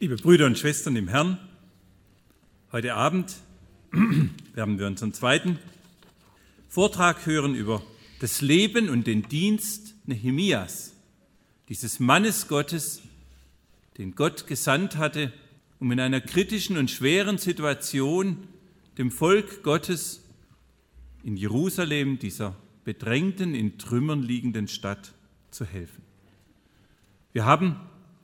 Liebe Brüder und Schwestern im Herrn, heute Abend werden wir unseren zweiten Vortrag hören über das Leben und den Dienst Nehemias, dieses Mannes Gottes, den Gott gesandt hatte, um in einer kritischen und schweren Situation dem Volk Gottes in Jerusalem, dieser bedrängten, in Trümmern liegenden Stadt, zu helfen. Wir haben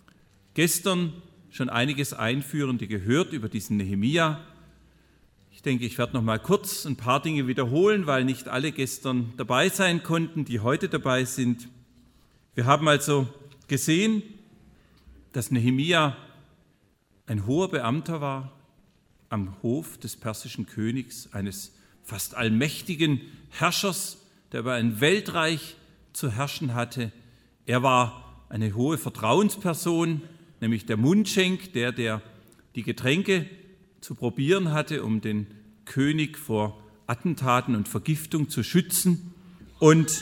gestern schon einiges Einführende gehört über diesen Nehemia. Ich denke, ich werde noch mal kurz ein paar Dinge wiederholen, weil nicht alle gestern dabei sein konnten, die heute dabei sind. Wir haben also gesehen, dass Nehemia ein hoher Beamter war am Hof des persischen Königs, eines fast allmächtigen Herrschers, der über ein Weltreich zu herrschen hatte. Er war eine hohe Vertrauensperson, nämlich der Mundschenk, der die Getränke zu probieren hatte, um den König vor Attentaten und Vergiftung zu schützen. Und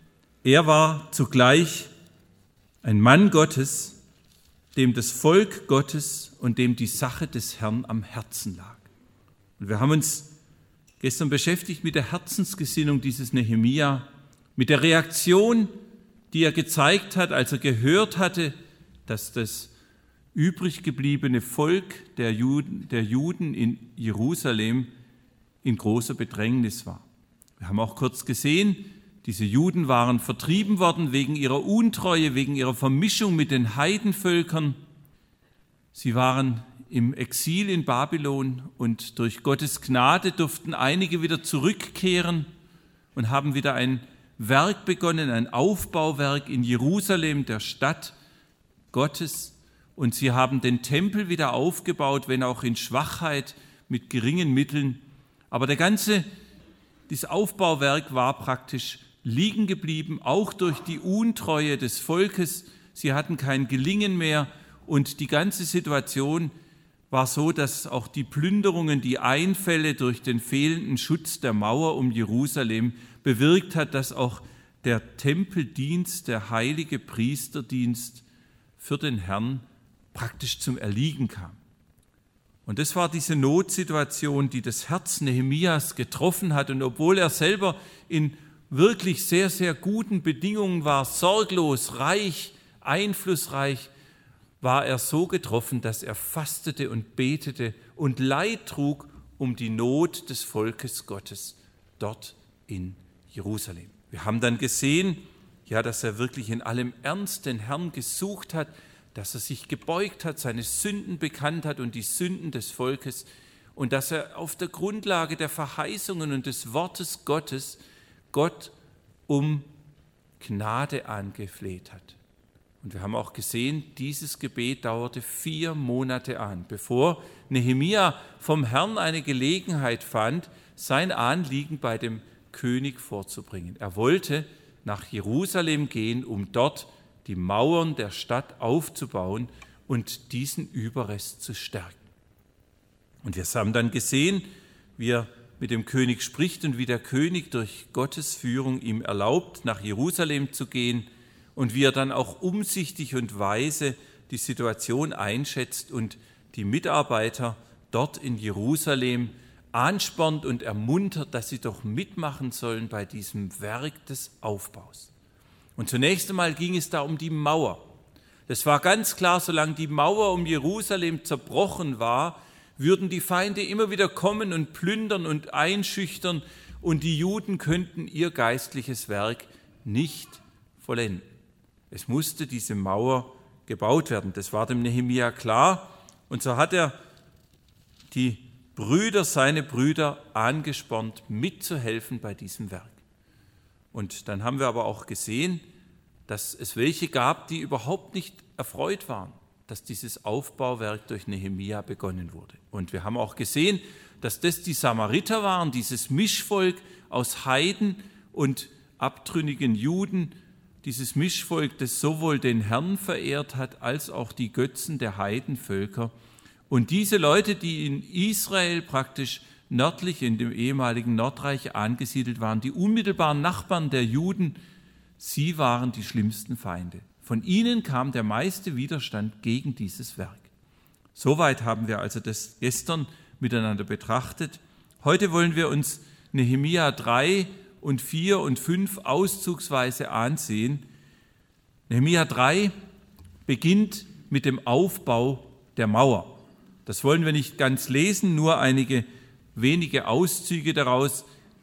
er war zugleich ein Mann Gottes, dem das Volk Gottes und dem die Sache des Herrn am Herzen lag. Und wir haben uns gestern beschäftigt mit der Herzensgesinnung dieses Nehemia, mit der Reaktion, die er gezeigt hat, als er gehört hatte, dass das übrig gebliebene Volk der Juden in Jerusalem in großer Bedrängnis war. Wir haben auch kurz gesehen, diese Juden waren vertrieben worden wegen ihrer Untreue, wegen ihrer Vermischung mit den Heidenvölkern. Sie waren im Exil in Babylon und durch Gottes Gnade durften einige wieder zurückkehren und haben wieder ein Werk begonnen, ein Aufbauwerk in Jerusalem, der Stadt Gottes. Und sie haben den Tempel wieder aufgebaut, wenn auch in Schwachheit, mit geringen Mitteln. Aber dieses Aufbauwerk war praktisch liegen geblieben, auch durch die Untreue des Volkes. Sie hatten kein Gelingen mehr und die ganze Situation war so, dass auch die Plünderungen, die Einfälle durch den fehlenden Schutz der Mauer um Jerusalem bewirkt hat, dass auch der Tempeldienst, der heilige Priesterdienst für den Herrn praktisch zum Erliegen kam. Und das war diese Notsituation, die das Herz Nehemias getroffen hat. Und obwohl er selber in wirklich sehr, sehr guten Bedingungen war, sorglos, reich, einflussreich, war er so getroffen, dass er fastete und betete und Leid trug um die Not des Volkes Gottes dort in Jerusalem. Wir haben dann gesehen, dass er wirklich in allem Ernst den Herrn gesucht hat, dass er sich gebeugt hat, seine Sünden bekannt hat und die Sünden des Volkes und dass er auf der Grundlage der Verheißungen und des Wortes Gottes Gott um Gnade angefleht hat. Und wir haben auch gesehen, dieses Gebet dauerte 4 Monate an, bevor Nehemia vom Herrn eine Gelegenheit fand, sein Anliegen bei dem König vorzubringen. Er wollte nach Jerusalem gehen, um dort die Mauern der Stadt aufzubauen und diesen Überrest zu stärken. Und wir haben dann gesehen, wie er mit dem König spricht und wie der König durch Gottes Führung ihm erlaubt, nach Jerusalem zu gehen und wie er dann auch umsichtig und weise die Situation einschätzt und die Mitarbeiter dort in Jerusalem anspornt und ermuntert, dass sie doch mitmachen sollen bei diesem Werk des Aufbaus. Und zunächst einmal ging es da um die Mauer. Das war ganz klar, solange die Mauer um Jerusalem zerbrochen war, würden die Feinde immer wieder kommen und plündern und einschüchtern und die Juden könnten ihr geistliches Werk nicht vollenden. Es musste diese Mauer gebaut werden. Das war dem Nehemia klar. Und so hat er seine Brüder angespornt, mitzuhelfen bei diesem Werk. Und dann haben wir aber auch gesehen, dass es welche gab, die überhaupt nicht erfreut waren, dass dieses Aufbauwerk durch Nehemia begonnen wurde. Und wir haben auch gesehen, dass das die Samariter waren, dieses Mischvolk aus Heiden und abtrünnigen Juden, dieses Mischvolk, das sowohl den Herrn verehrt hat, als auch die Götzen der Heidenvölker. Und diese Leute, die in Israel praktisch nördlich in dem ehemaligen Nordreich angesiedelt waren, die unmittelbaren Nachbarn der Juden, sie waren die schlimmsten Feinde. Von ihnen kam der meiste Widerstand gegen dieses Werk. Soweit haben wir also das gestern miteinander betrachtet. Heute wollen wir uns Nehemia 3 und 4 und 5 auszugsweise ansehen. Nehemia 3 beginnt mit dem Aufbau der Mauer. Das wollen wir nicht ganz lesen, nur einige wenige Auszüge daraus.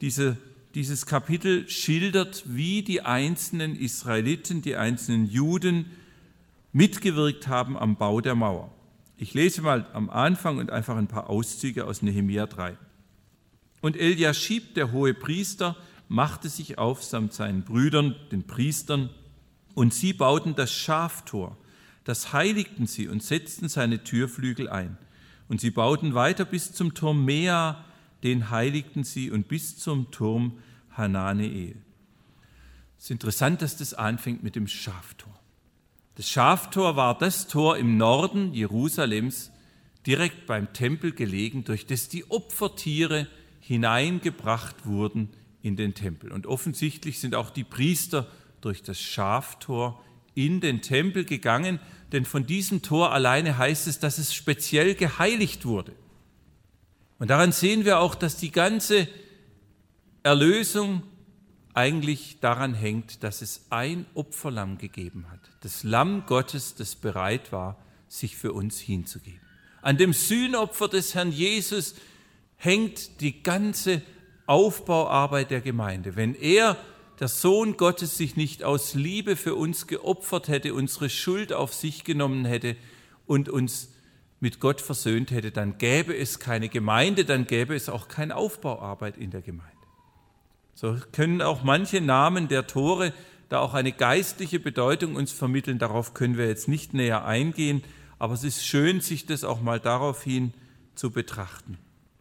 Dieses Kapitel schildert, wie die einzelnen Israeliten, die einzelnen Juden mitgewirkt haben am Bau der Mauer. Ich lese mal am Anfang und einfach ein paar Auszüge aus Nehemia 3. Und Eliaschib, der hohe Priester, machte sich auf samt seinen Brüdern, den Priestern, und sie bauten das Schaftor. Das heiligten sie und setzten seine Türflügel ein. Und sie bauten weiter bis zum Turm Mea, den heiligten sie, und bis zum Turm Hananeel. Es ist interessant, dass das anfängt mit dem Schaftor. Das Schaftor war das Tor im Norden Jerusalems, direkt beim Tempel gelegen, durch das die Opfertiere hineingebracht wurden in den Tempel. Und offensichtlich sind auch die Priester durch das Schaftor in den Tempel gegangen, denn von diesem Tor alleine heißt es, dass es speziell geheiligt wurde. Und daran sehen wir auch, dass die ganze Erlösung eigentlich daran hängt, dass es ein Opferlamm gegeben hat. Das Lamm Gottes, das bereit war, sich für uns hinzugeben. An dem Sühnopfer des Herrn Jesus hängt die ganze Aufbauarbeit der Gemeinde. Wenn er, der Sohn Gottes, sich nicht aus Liebe für uns geopfert hätte, unsere Schuld auf sich genommen hätte und uns mit Gott versöhnt hätte, dann gäbe es keine Gemeinde, dann gäbe es auch keine Aufbauarbeit in der Gemeinde. So können auch manche Namen der Tore da auch eine geistliche Bedeutung uns vermitteln. Darauf können wir jetzt nicht näher eingehen, aber es ist schön, sich das auch mal daraufhin zu betrachten.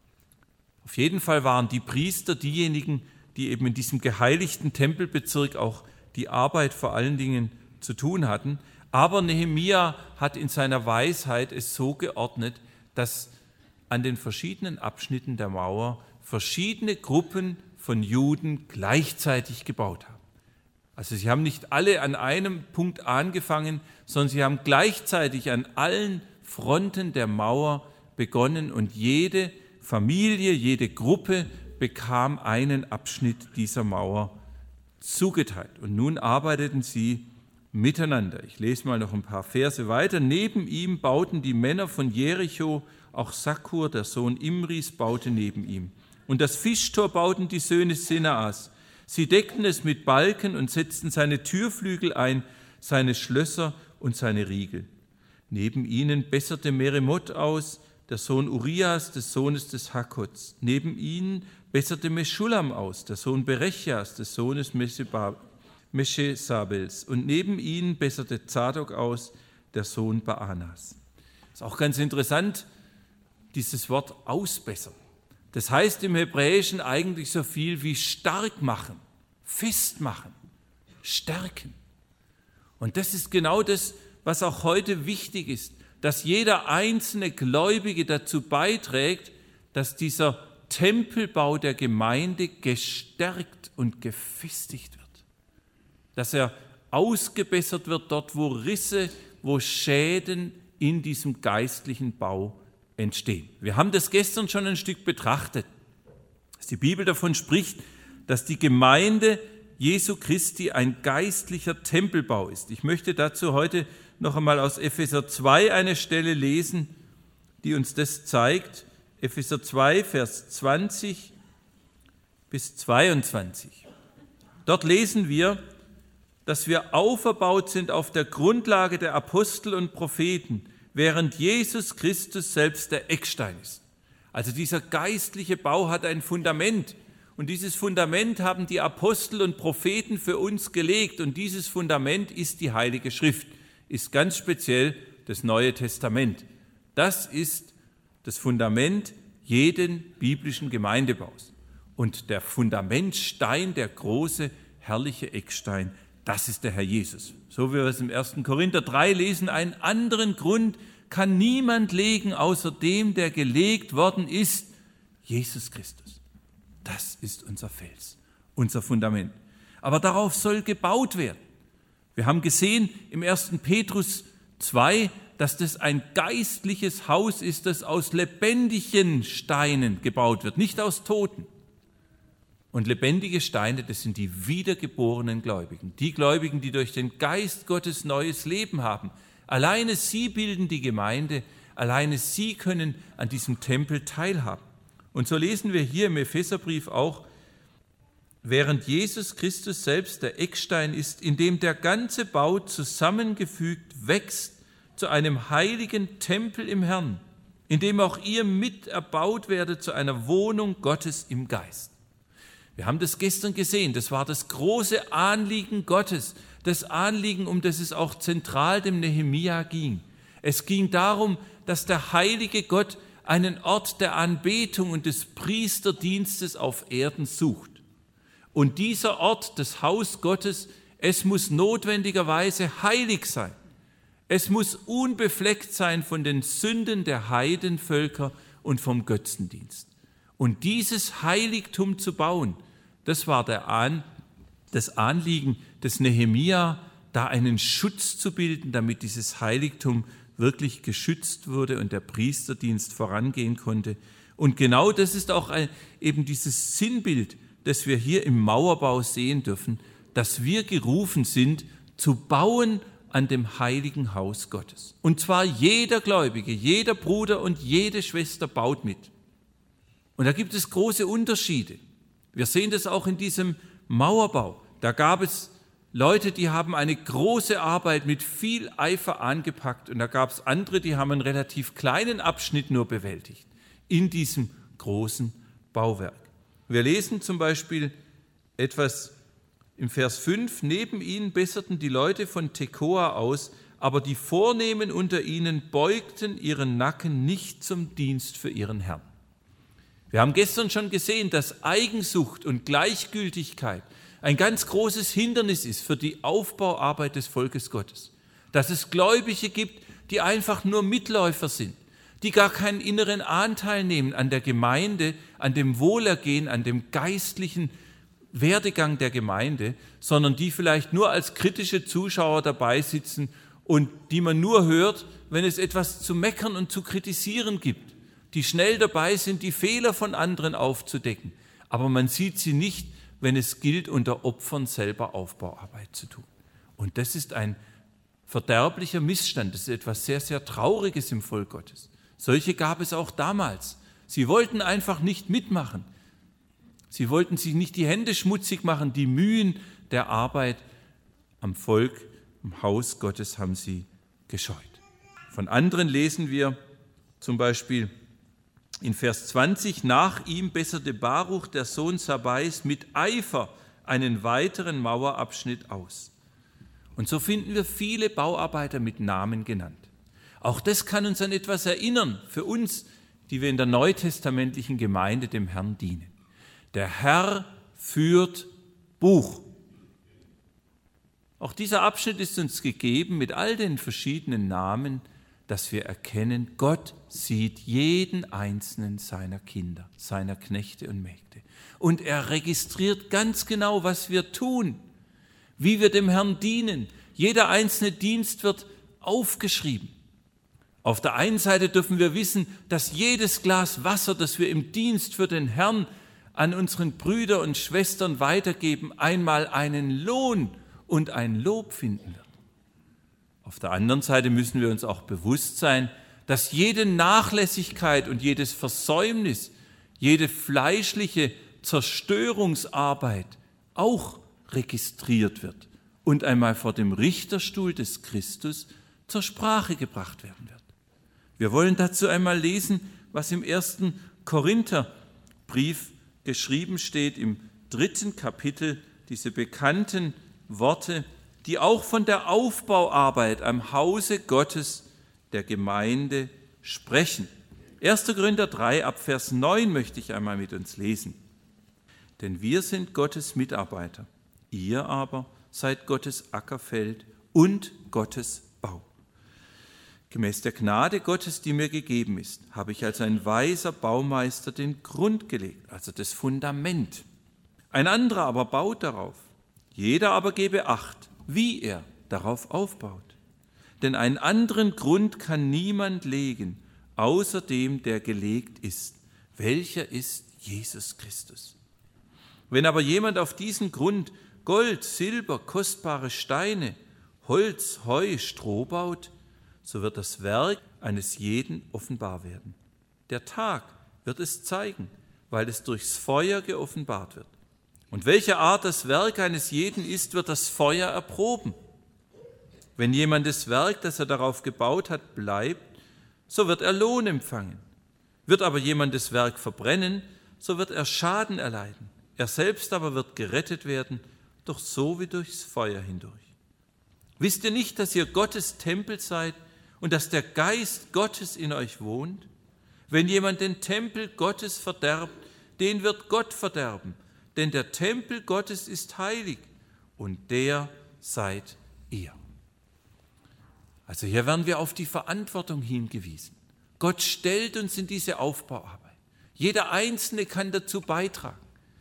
Auf jeden Fall waren die Priester diejenigen, die eben in diesem geheiligten Tempelbezirk auch die Arbeit vor allen Dingen zu tun hatten. Aber Nehemia hat in seiner Weisheit es so geordnet, dass an den verschiedenen Abschnitten der Mauer verschiedene Gruppen von Juden gleichzeitig gebaut haben. Also sie haben nicht alle an einem Punkt angefangen, sondern sie haben gleichzeitig an allen Fronten der Mauer begonnen und jede Familie, jede Gruppe bekam einen Abschnitt dieser Mauer zugeteilt. Und nun arbeiteten sie miteinander. Ich lese mal noch ein paar Verse weiter. Neben ihm bauten die Männer von Jericho, auch Sakur, der Sohn Imris, baute neben ihm. Und das Fischtor bauten die Söhne Senaas. Sie deckten es mit Balken und setzten seine Türflügel ein, seine Schlösser und seine Riegel. Neben ihnen besserte Meremoth aus, der Sohn Urias, des Sohnes des Hakots. Neben ihnen besserte Meschulam aus, der Sohn Berechias, des Sohnes Meschesabels. Und neben ihnen besserte Zadok aus, der Sohn Baanas. Das ist auch ganz interessant, dieses Wort ausbessern. Das heißt im Hebräischen eigentlich so viel wie stark machen, festmachen, stärken. Und das ist genau das, was auch heute wichtig ist, dass jeder einzelne Gläubige dazu beiträgt, dass dieser Tempelbau der Gemeinde gestärkt und gefestigt wird. Dass er ausgebessert wird dort, wo Risse, wo Schäden in diesem geistlichen Bau entstehen. Wir haben das gestern schon ein Stück betrachtet, dass die Bibel davon spricht, dass die Gemeinde Jesu Christi ein geistlicher Tempelbau ist. Ich möchte dazu heute noch einmal aus Epheser 2 eine Stelle lesen, die uns das zeigt. Epheser 2, Vers 20 bis 22. Dort lesen wir, dass wir auferbaut sind auf der Grundlage der Apostel und Propheten, während Jesus Christus selbst der Eckstein ist. Also dieser geistliche Bau hat ein Fundament. Und dieses Fundament haben die Apostel und Propheten für uns gelegt. Und dieses Fundament ist die Heilige Schrift, ist ganz speziell das Neue Testament. Das ist das Fundament jeden biblischen Gemeindebaus. Und der Fundamentstein, der große, herrliche Eckstein, das ist der Herr Jesus. So wie wir es im 1. Korinther 3 lesen, einen anderen Grund kann niemand legen, außer dem, der gelegt worden ist, Jesus Christus. Das ist unser Fels, unser Fundament. Aber darauf soll gebaut werden. Wir haben gesehen im 1. Petrus 2, dass das ein geistliches Haus ist, das aus lebendigen Steinen gebaut wird, nicht aus toten. Und lebendige Steine, das sind die wiedergeborenen Gläubigen, die Gläubigen, die durch den Geist Gottes neues Leben haben. Alleine sie bilden die Gemeinde, alleine sie können an diesem Tempel teilhaben. Und so lesen wir hier im Epheserbrief auch, während Jesus Christus selbst der Eckstein ist, in dem der ganze Bau zusammengefügt wächst zu einem heiligen Tempel im Herrn, in dem auch ihr mit erbaut werdet zu einer Wohnung Gottes im Geist. Wir haben das gestern gesehen, das war das große Anliegen Gottes, das Anliegen, um das es auch zentral dem Nehemia ging. Es ging darum, dass der heilige Gott einen Ort der Anbetung und des Priesterdienstes auf Erden sucht. Und dieser Ort, das Haus Gottes, es muss notwendigerweise heilig sein. Es muss unbefleckt sein von den Sünden der Heidenvölker und vom Götzendienst. Und dieses Heiligtum zu bauen, das war das Anliegen des Nehemia, da einen Schutz zu bilden, damit dieses Heiligtum wirklich geschützt wurde und der Priesterdienst vorangehen konnte. Und genau das ist auch eben dieses Sinnbild, das wir hier im Mauerbau sehen dürfen, dass wir gerufen sind, zu bauen an dem heiligen Haus Gottes. Und zwar jeder Gläubige, jeder Bruder und jede Schwester baut mit. Und da gibt es große Unterschiede. Wir sehen das auch in diesem Mauerbau. Da gab es Leute, die haben eine große Arbeit mit viel Eifer angepackt und da gab es andere, die haben einen relativ kleinen Abschnitt nur bewältigt in diesem großen Bauwerk. Wir lesen zum Beispiel etwas im Vers 5, neben ihnen besserten die Leute von Tekoa aus, aber die Vornehmen unter ihnen beugten ihren Nacken nicht zum Dienst für ihren Herrn. Wir haben gestern schon gesehen, dass Eigensucht und Gleichgültigkeit ein ganz großes Hindernis ist für die Aufbauarbeit des Volkes Gottes. Dass es Gläubige gibt, die einfach nur Mitläufer sind, die gar keinen inneren Anteil nehmen an der Gemeinde, an dem Wohlergehen, an dem geistlichen Werdegang der Gemeinde, sondern die vielleicht nur als kritische Zuschauer dabei sitzen und die man nur hört, wenn es etwas zu meckern und zu kritisieren gibt, die schnell dabei sind, die Fehler von anderen aufzudecken. Aber man sieht sie nicht, wenn es gilt, unter Opfern selber Aufbauarbeit zu tun. Und das ist ein verderblicher Missstand, das ist etwas sehr, sehr Trauriges im Volk Gottes. Solche gab es auch damals. Sie wollten einfach nicht mitmachen. Sie wollten sich nicht die Hände schmutzig machen, die Mühen der Arbeit am Volk, im Haus Gottes haben sie gescheut. Von anderen lesen wir zum Beispiel in Vers 20, nach ihm besserte Baruch, der Sohn Sabais, mit Eifer einen weiteren Mauerabschnitt aus. Und so finden wir viele Bauarbeiter mit Namen genannt. Auch das kann uns an etwas erinnern, für uns, die wir in der neutestamentlichen Gemeinde dem Herrn dienen. Der Herr führt Buch. Auch dieser Abschnitt ist uns gegeben mit all den verschiedenen Namen, dass wir erkennen, Gott sieht jeden einzelnen seiner Kinder, seiner Knechte und Mägde. Und er registriert ganz genau, was wir tun, wie wir dem Herrn dienen. Jeder einzelne Dienst wird aufgeschrieben. Auf der einen Seite dürfen wir wissen, dass jedes Glas Wasser, das wir im Dienst für den Herrn an unseren Brüder und Schwestern weitergeben, einmal einen Lohn und ein Lob finden wird. Auf der anderen Seite müssen wir uns auch bewusst sein, dass jede Nachlässigkeit und jedes Versäumnis, jede fleischliche Zerstörungsarbeit auch registriert wird und einmal vor dem Richterstuhl des Christus zur Sprache gebracht werden wird. Wir wollen dazu einmal lesen, was im 1. Korintherbrief geschrieben steht, im 3. Kapitel, diese bekannten Worte, die auch von der Aufbauarbeit am Hause Gottes, der Gemeinde, sprechen. 1. Korinther 3, ab Vers 9 möchte ich einmal mit uns lesen. Denn wir sind Gottes Mitarbeiter, ihr aber seid Gottes Ackerfeld und Gottes Bau. Gemäß der Gnade Gottes, die mir gegeben ist, habe ich als ein weiser Baumeister den Grund gelegt, also das Fundament. Ein anderer aber baut darauf. Jeder aber gebe Acht, wie er darauf aufbaut. denn einen anderen Grund kann niemand legen, außer dem, der gelegt ist. Welcher ist Jesus Christus? Wenn aber jemand auf diesen Grund Gold, Silber, kostbare Steine, Holz, Heu, Stroh baut, so wird das Werk eines jeden offenbar werden. Der Tag wird es zeigen, weil es durchs Feuer geoffenbart wird. Und welche Art das Werk eines jeden ist, wird das Feuer erproben. Wenn jemand das Werk, das er darauf gebaut hat, bleibt, so wird er Lohn empfangen. Wird aber jemand das Werk verbrennen, so wird er Schaden erleiden. Er selbst aber wird gerettet werden, doch so wie durchs Feuer hindurch. Wisst ihr nicht, dass ihr Gottes Tempel seid und dass der Geist Gottes in euch wohnt? Wenn jemand den Tempel Gottes verderbt, den wird Gott verderben, denn der Tempel Gottes ist heilig und der seid ihr. Also hier werden wir auf die Verantwortung hingewiesen. Gott stellt uns in diese Aufbauarbeit. Jeder Einzelne kann dazu beitragen.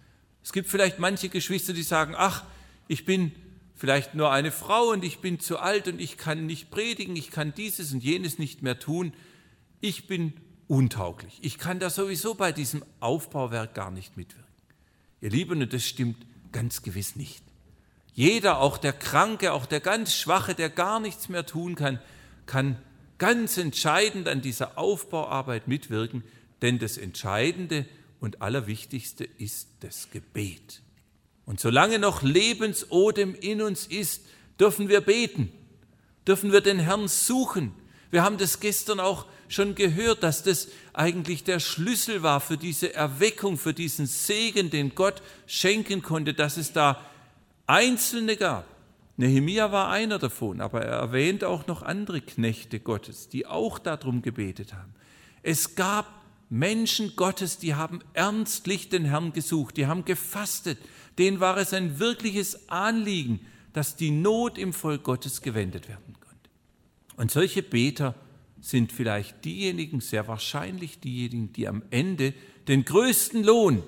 Es gibt vielleicht manche Geschwister, die sagen, ach, ich bin vielleicht nur eine Frau und ich bin zu alt und ich kann nicht predigen, ich kann dieses und jenes nicht mehr tun. Ich bin untauglich. Ich kann da sowieso bei diesem Aufbauwerk gar nicht mitwirken. Ihr Lieben, und das stimmt ganz gewiss nicht. Jeder, auch der Kranke, auch der ganz Schwache, der gar nichts mehr tun kann, kann ganz entscheidend an dieser Aufbauarbeit mitwirken, denn das Entscheidende und Allerwichtigste ist das Gebet. Und solange noch Lebensodem in uns ist, dürfen wir beten, dürfen wir den Herrn suchen. Wir haben das gestern auch schon gehört, dass das eigentlich der Schlüssel war für diese Erweckung, für diesen Segen, den Gott schenken konnte, dass es da Einzelne gab. Nehemia war einer davon, aber er erwähnt auch noch andere Knechte Gottes, die auch darum gebetet haben. Es gab Menschen Gottes, die haben ernstlich den Herrn gesucht, die haben gefastet. Denen war es ein wirkliches Anliegen, dass die Not im Volk Gottes gewendet werden konnte. Und solche Beter sind vielleicht diejenigen, sehr wahrscheinlich diejenigen, die am Ende den größten Lohn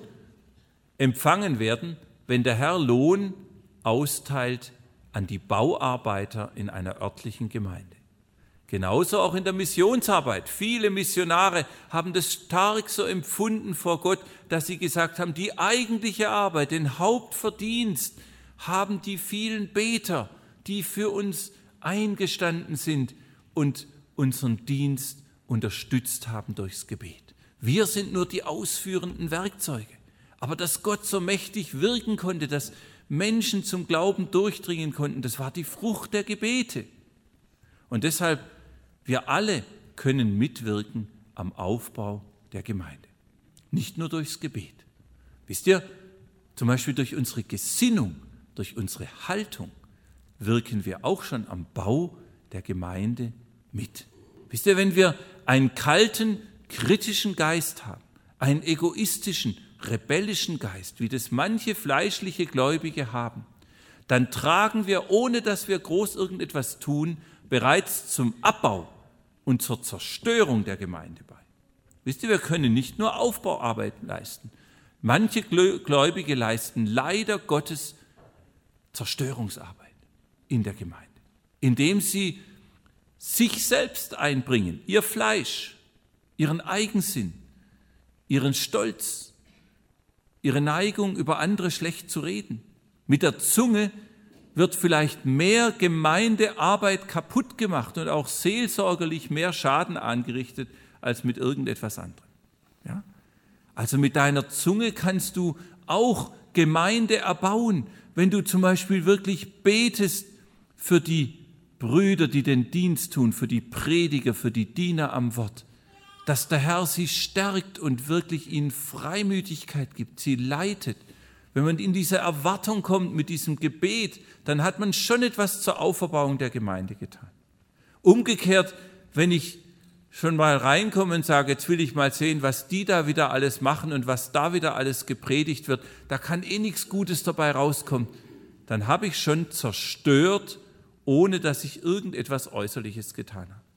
empfangen werden, wenn der Herr Lohn austeilt an die Bauarbeiter in einer örtlichen Gemeinde. Genauso auch in der Missionsarbeit. Viele Missionare haben das stark so empfunden vor Gott, dass sie gesagt haben, die eigentliche Arbeit, den Hauptverdienst haben die vielen Beter, die für uns eingestanden sind und unseren Dienst unterstützt haben durchs Gebet. Wir sind nur die ausführenden Werkzeuge. Aber dass Gott so mächtig wirken konnte, dass Menschen zum Glauben durchdringen konnten, das war die Frucht der Gebete. Und deshalb, wir alle können mitwirken am Aufbau der Gemeinde. Nicht nur durchs Gebet. Wisst ihr, zum Beispiel durch unsere Gesinnung, durch unsere Haltung wirken wir auch schon am Bau der Gemeinde mit. Wisst ihr, wenn wir einen kalten, kritischen Geist haben, einen egoistischen, rebellischen Geist, wie das manche fleischliche Gläubige haben, dann tragen wir, ohne dass wir groß irgendetwas tun, bereits zum Abbau und zur Zerstörung der Gemeinde bei. Wisst ihr, wir können nicht nur Aufbauarbeit leisten. Manche Gläubige leisten leider Gottes Zerstörungsarbeit in der Gemeinde, indem sie sich selbst einbringen, ihr Fleisch, ihren Eigensinn, ihren Stolz, ihre Neigung, über andere schlecht zu reden. Mit der Zunge wird vielleicht mehr Gemeindearbeit kaputt gemacht und auch seelsorgerlich mehr Schaden angerichtet als mit irgendetwas anderem. Ja? Also mit deiner Zunge kannst du auch Gemeinde erbauen, wenn du zum Beispiel wirklich betest für die Brüder, die den Dienst tun, für die Prediger, für die Diener am Wort, dass der Herr sie stärkt und wirklich ihnen Freimütigkeit gibt, sie leitet. Wenn man in diese Erwartung kommt mit diesem Gebet, dann hat man schon etwas zur Auferbauung der Gemeinde getan. Umgekehrt, wenn ich schon mal reinkomme und sage, jetzt will ich mal sehen, was die da wieder alles machen und was da wieder alles gepredigt wird, da kann nichts Gutes dabei rauskommen, dann habe ich schon zerstört, ohne dass ich irgendetwas Äußerliches getan habe.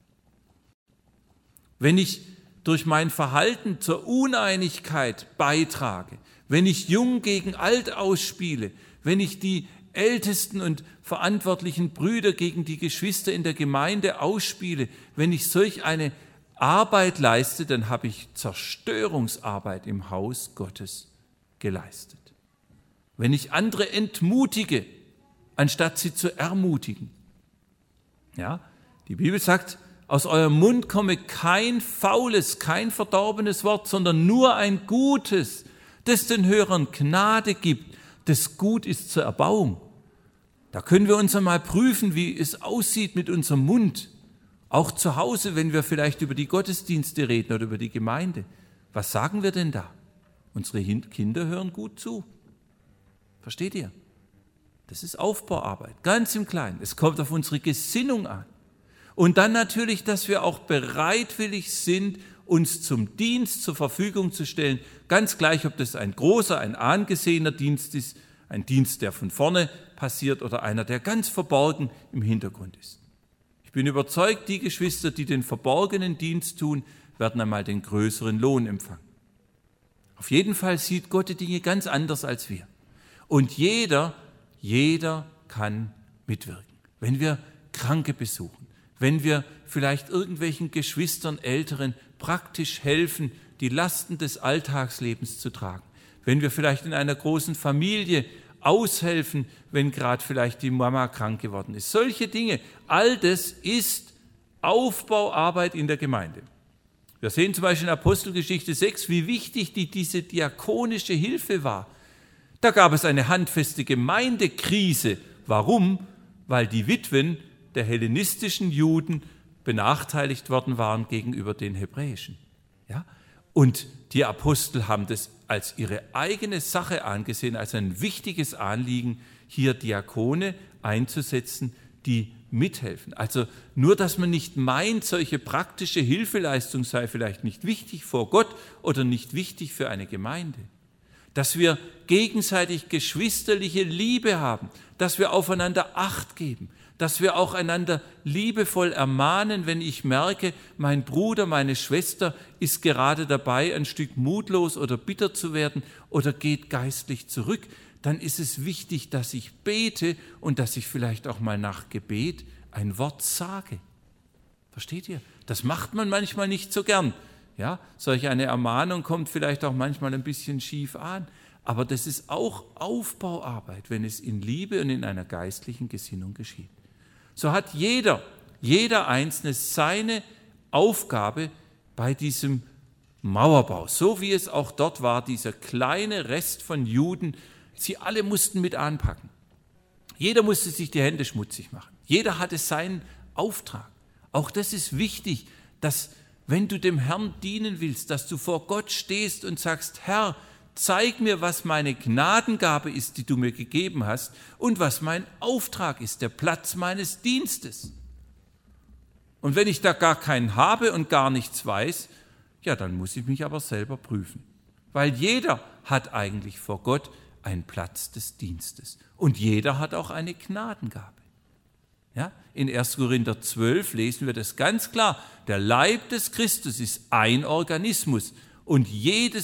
Wenn ich durch mein Verhalten zur Uneinigkeit beitrage, wenn ich Jung gegen Alt ausspiele, wenn ich die ältesten und verantwortlichen Brüder gegen die Geschwister in der Gemeinde ausspiele, wenn ich solch eine Arbeit leiste, dann habe ich Zerstörungsarbeit im Haus Gottes geleistet. Wenn ich andere entmutige, anstatt sie zu ermutigen. Ja, die Bibel sagt, aus eurem Mund komme kein faules, kein verdorbenes Wort, sondern nur ein gutes, das den Hörern Gnade gibt, das gut ist zur Erbauung. Da können wir uns einmal prüfen, wie es aussieht mit unserem Mund. Auch zu Hause, wenn wir vielleicht über die Gottesdienste reden oder über die Gemeinde. Was sagen wir denn da? Unsere Kinder hören gut zu. Versteht ihr? Das ist Aufbauarbeit, ganz im Kleinen. Es kommt auf unsere Gesinnung an. Und dann natürlich, dass wir auch bereitwillig sind, uns zum Dienst zur Verfügung zu stellen. Ganz gleich, ob das ein großer, ein angesehener Dienst ist, ein Dienst, der von vorne passiert oder einer, der ganz verborgen im Hintergrund ist. Ich bin überzeugt, die Geschwister, die den verborgenen Dienst tun, werden einmal den größeren Lohn empfangen. Auf jeden Fall sieht Gott die Dinge ganz anders als wir. Und jeder kann mitwirken. Wenn wir Kranke besuchen, wenn wir vielleicht irgendwelchen Geschwistern, Älteren praktisch helfen, die Lasten des Alltagslebens zu tragen, wenn wir vielleicht in einer großen Familie aushelfen, wenn gerade vielleicht die Mama krank geworden ist. Solche Dinge, all das ist Aufbauarbeit in der Gemeinde. Wir sehen zum Beispiel in Apostelgeschichte 6, wie wichtig diese diakonische Hilfe war. Da gab es eine handfeste Gemeindekrise. Warum? Weil die Witwen der hellenistischen Juden benachteiligt worden waren gegenüber den hebräischen. Ja? Und die Apostel haben das als ihre eigene Sache angesehen, als ein wichtiges Anliegen, hier Diakone einzusetzen, die mithelfen. Also nur, dass man nicht meint, solche praktische Hilfeleistung sei vielleicht nicht wichtig vor Gott oder nicht wichtig für eine Gemeinde. Dass wir gegenseitig geschwisterliche Liebe haben, dass wir aufeinander Acht geben, dass wir auch einander liebevoll ermahnen, wenn ich merke, mein Bruder, meine Schwester ist gerade dabei, ein Stück mutlos oder bitter zu werden oder geht geistlich zurück, dann ist es wichtig, dass ich bete und dass ich vielleicht auch mal nach Gebet ein Wort sage. Versteht ihr? Das macht man manchmal nicht so gern. Ja, solch eine Ermahnung kommt vielleicht auch manchmal ein bisschen schief an, aber das ist auch Aufbauarbeit, wenn es in Liebe und in einer geistlichen Gesinnung geschieht. So hat jeder Einzelne seine Aufgabe bei diesem Mauerbau, so wie es auch dort war, dieser kleine Rest von Juden, sie alle mussten mit anpacken. Jeder musste sich die Hände schmutzig machen. Jeder hatte seinen Auftrag. Auch das ist wichtig, dass wenn du dem Herrn dienen willst, dass du vor Gott stehst und sagst, Herr, zeig mir, was meine Gnadengabe ist, die du mir gegeben hast und was mein Auftrag ist, der Platz meines Dienstes. Und wenn ich da gar keinen habe und gar nichts weiß, ja, dann muss ich mich aber selber prüfen. Weil jeder hat eigentlich vor Gott einen Platz des Dienstes und jeder hat auch eine Gnadengabe. Ja, in 1. Korinther 12 lesen wir das ganz klar. Der Leib des Christus ist ein Organismus und jede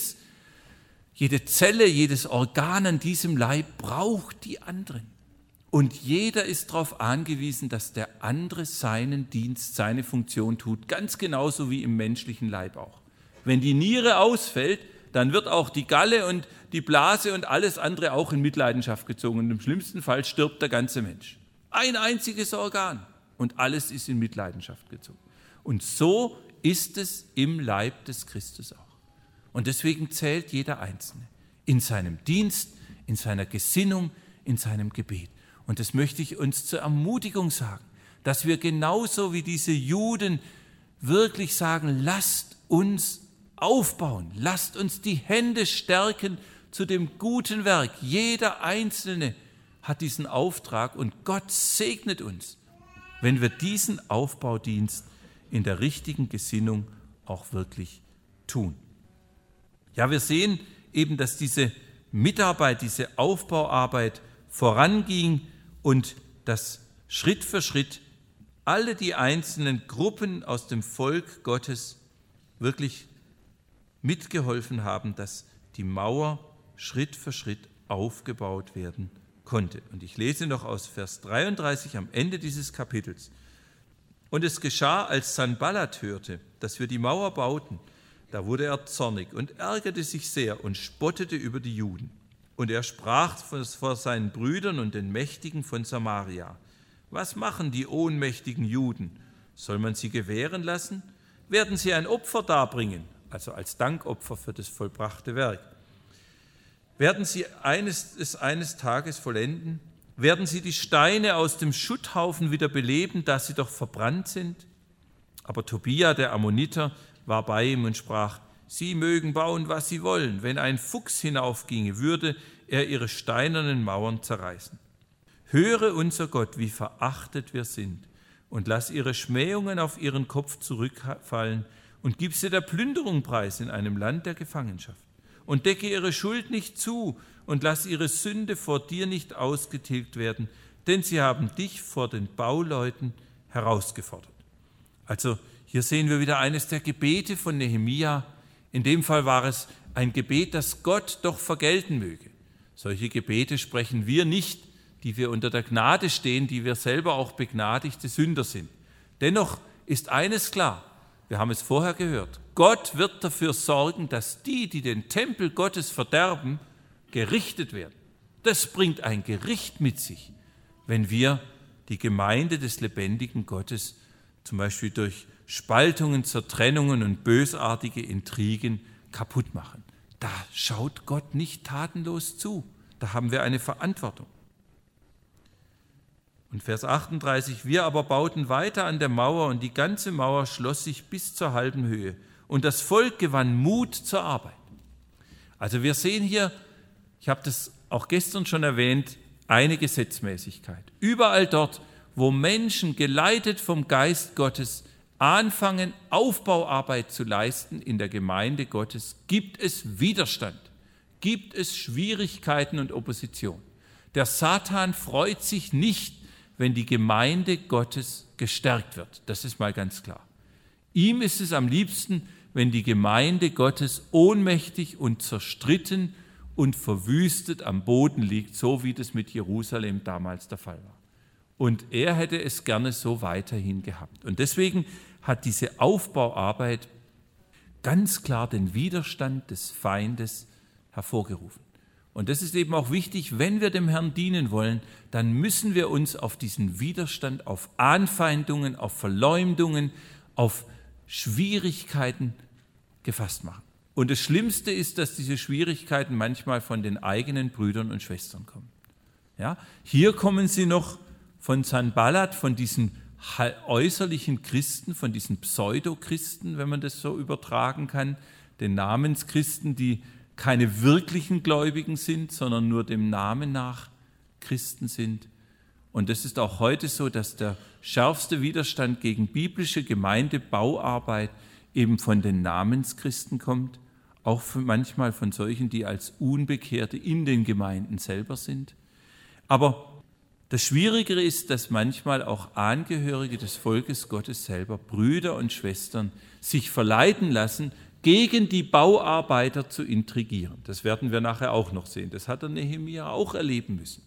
Zelle, jedes Organ an diesem Leib braucht die anderen. Und jeder ist darauf angewiesen, dass der andere seinen Dienst, seine Funktion tut, ganz genauso wie im menschlichen Leib auch. Wenn die Niere ausfällt, dann wird auch die Galle und die Blase und alles andere auch in Mitleidenschaft gezogen. Und im schlimmsten Fall stirbt der ganze Mensch. Ein einziges Organ und alles ist in Mitleidenschaft gezogen. Und so ist es im Leib des Christus auch. Und deswegen zählt jeder Einzelne in seinem Dienst, in seiner Gesinnung, in seinem Gebet. Und das möchte ich uns zur Ermutigung sagen, dass wir genauso wie diese Juden wirklich sagen, lasst uns aufbauen, lasst uns die Hände stärken zu dem guten Werk. Jeder Einzelne hat diesen Auftrag und Gott segnet uns, wenn wir diesen Aufbaudienst in der richtigen Gesinnung auch wirklich tun. Ja, wir sehen eben, dass diese Mitarbeit, diese Aufbauarbeit voranging und dass Schritt für Schritt alle die einzelnen Gruppen aus dem Volk Gottes wirklich mitgeholfen haben, dass die Mauer Schritt für Schritt aufgebaut werden konnte. Und ich lese noch aus Vers 33 am Ende dieses Kapitels. Und es geschah, als Sanballat hörte, dass wir die Mauer bauten, da wurde er zornig und ärgerte sich sehr und spottete über die Juden. Und er sprach vor seinen Brüdern und den Mächtigen von Samaria: Was machen die ohnmächtigen Juden? Soll man sie gewähren lassen? Werden sie ein Opfer darbringen, also als Dankopfer für das vollbrachte Werk? Werden sie eines Tages vollenden? Werden sie die Steine aus dem Schutthaufen wieder beleben, da sie doch verbrannt sind? Aber Tobia, der Ammoniter, war bei ihm und sprach: Sie mögen bauen, was sie wollen. Wenn ein Fuchs hinaufginge, würde er ihre steinernen Mauern zerreißen. Höre, unser Gott, wie verachtet wir sind, und lass ihre Schmähungen auf ihren Kopf zurückfallen und gib sie der Plünderung preis in einem Land der Gefangenschaft. Und decke ihre Schuld nicht zu und lass ihre Sünde vor dir nicht ausgetilgt werden, denn sie haben dich vor den Bauleuten herausgefordert. Also hier sehen wir wieder eines der Gebete von Nehemia. In dem Fall war es ein Gebet, das Gott doch vergelten möge. Solche Gebete sprechen wir nicht, die wir unter der Gnade stehen, die wir selber auch begnadigte Sünder sind. Dennoch ist eines klar, wir haben es vorher gehört: Gott wird dafür sorgen, dass die den Tempel Gottes verderben, gerichtet werden. Das bringt ein Gericht mit sich, wenn wir die Gemeinde des lebendigen Gottes zum Beispiel durch Spaltungen, Zertrennungen und bösartige Intrigen kaputt machen. Da schaut Gott nicht tatenlos zu. Da haben wir eine Verantwortung. Und Vers 38, wir aber bauten weiter an der Mauer und die ganze Mauer schloss sich bis zur halben Höhe und das Volk gewann Mut zur Arbeit. Also wir sehen hier, ich habe das auch gestern schon erwähnt, eine Gesetzmäßigkeit. Überall dort, wo Menschen geleitet vom Geist Gottes anfangen, Aufbauarbeit zu leisten in der Gemeinde Gottes, gibt es Widerstand, gibt es Schwierigkeiten und Opposition. Der Satan freut sich nicht, wenn die Gemeinde Gottes gestärkt wird. Das ist mal ganz klar. Ihm ist es am liebsten, wenn die Gemeinde Gottes ohnmächtig und zerstritten und verwüstet am Boden liegt, so wie das mit Jerusalem damals der Fall war. Und er hätte es gerne so weiterhin gehabt. Und deswegen hat diese Aufbauarbeit ganz klar den Widerstand des Feindes hervorgerufen. Und das ist eben auch wichtig, wenn wir dem Herrn dienen wollen, dann müssen wir uns auf diesen Widerstand, auf Anfeindungen, auf Verleumdungen, auf Schwierigkeiten gefasst machen. Und das Schlimmste ist, dass diese Schwierigkeiten manchmal von den eigenen Brüdern und Schwestern kommen. Ja, hier kommen sie noch von Sanballat, von diesen äußerlichen Christen, von diesen Pseudochristen, wenn man das so übertragen kann, den Namenschristen, die keine wirklichen Gläubigen sind, sondern nur dem Namen nach Christen sind. Und das ist auch heute so, dass der schärfste Widerstand gegen biblische Gemeindebauarbeit eben von den Namenschristen kommt, auch manchmal von solchen, die als Unbekehrte in den Gemeinden selber sind. Aber das Schwierigere ist, dass manchmal auch Angehörige des Volkes Gottes selber, Brüder und Schwestern, sich verleiten lassen, gegen die Bauarbeiter zu intrigieren. Das werden wir nachher auch noch sehen. Das hat der Nehemia auch erleben müssen.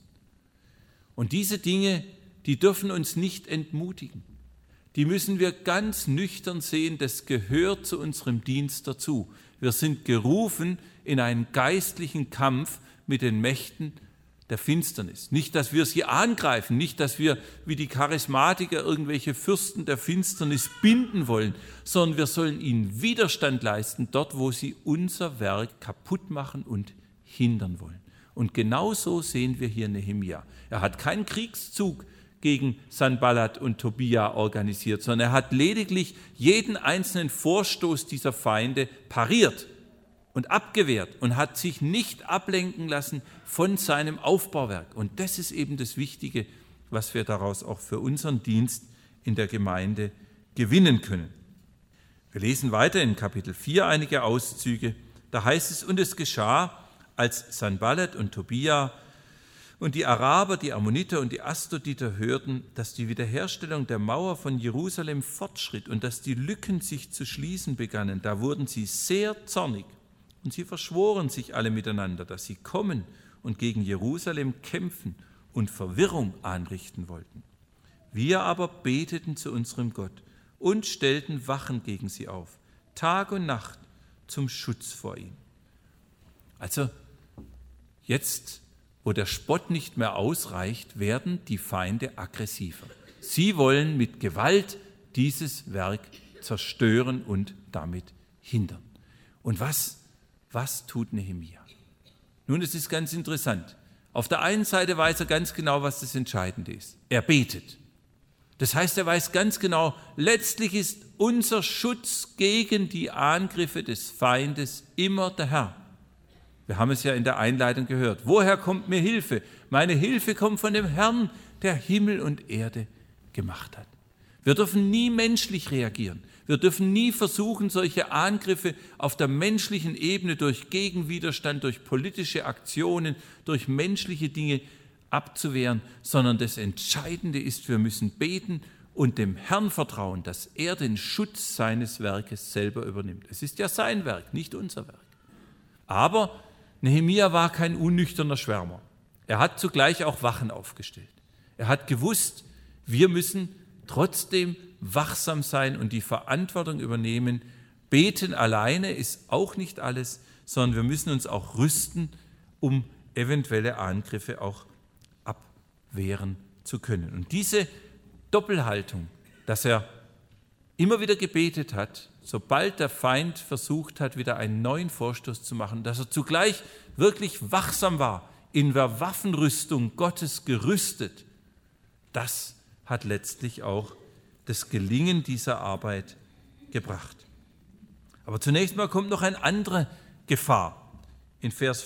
Und diese Dinge, die dürfen uns nicht entmutigen. Die müssen wir ganz nüchtern sehen, das gehört zu unserem Dienst dazu. Wir sind gerufen in einen geistlichen Kampf mit den Mächten der Finsternis. Nicht, dass wir sie angreifen, nicht, dass wir wie die Charismatiker irgendwelche Fürsten der Finsternis binden wollen, sondern wir sollen ihnen Widerstand leisten, dort, wo sie unser Werk kaputt machen und hindern wollen. Und genau so sehen wir hier Nehemia. Er hat keinen Kriegszug gegen Sanballat und Tobia organisiert, sondern er hat lediglich jeden einzelnen Vorstoß dieser Feinde pariert und abgewehrt und hat sich nicht ablenken lassen von seinem Aufbauwerk. Und das ist eben das Wichtige, was wir daraus auch für unseren Dienst in der Gemeinde gewinnen können. Wir lesen weiter in Kapitel 4 einige Auszüge. Da heißt es, und es geschah, als Sanballat und Tobia und die Araber, die Ammoniter und die Asdoditer hörten, dass die Wiederherstellung der Mauer von Jerusalem fortschritt und dass die Lücken sich zu schließen begannen, da wurden sie sehr zornig. Und sie verschworen sich alle miteinander, dass sie kommen und gegen Jerusalem kämpfen und Verwirrung anrichten wollten. Wir aber beteten zu unserem Gott und stellten Wachen gegen sie auf, Tag und Nacht zum Schutz vor ihnen. Also jetzt, wo der Spott nicht mehr ausreicht, werden die Feinde aggressiver. Sie wollen mit Gewalt dieses Werk zerstören und damit hindern. Und was tut Nehemia? Nun, es ist ganz interessant. Auf der einen Seite weiß er ganz genau, was das Entscheidende ist. Er betet. Das heißt, er weiß ganz genau, letztlich ist unser Schutz gegen die Angriffe des Feindes immer der Herr. Wir haben es ja in der Einleitung gehört. Woher kommt mir Hilfe? Meine Hilfe kommt von dem Herrn, der Himmel und Erde gemacht hat. Wir dürfen nie menschlich reagieren. Wir dürfen nie versuchen, solche Angriffe auf der menschlichen Ebene durch Gegenwiderstand, durch politische Aktionen, durch menschliche Dinge abzuwehren, sondern das Entscheidende ist, wir müssen beten und dem Herrn vertrauen, dass er den Schutz seines Werkes selber übernimmt. Es ist ja sein Werk, nicht unser Werk. Aber Nehemia war kein unnüchterner Schwärmer. Er hat zugleich auch Wachen aufgestellt. Er hat gewusst, wir müssen trotzdem wachsam sein und die Verantwortung übernehmen. Beten alleine ist auch nicht alles, sondern wir müssen uns auch rüsten, um eventuelle Angriffe auch abwehren zu können. Und diese Doppelhaltung, dass er immer wieder gebetet hat, sobald der Feind versucht hat, wieder einen neuen Vorstoß zu machen, dass er zugleich wirklich wachsam war, in der Waffenrüstung Gottes gerüstet, das hat letztlich auch das Gelingen dieser Arbeit gebracht. Aber zunächst mal kommt noch eine andere Gefahr. In Vers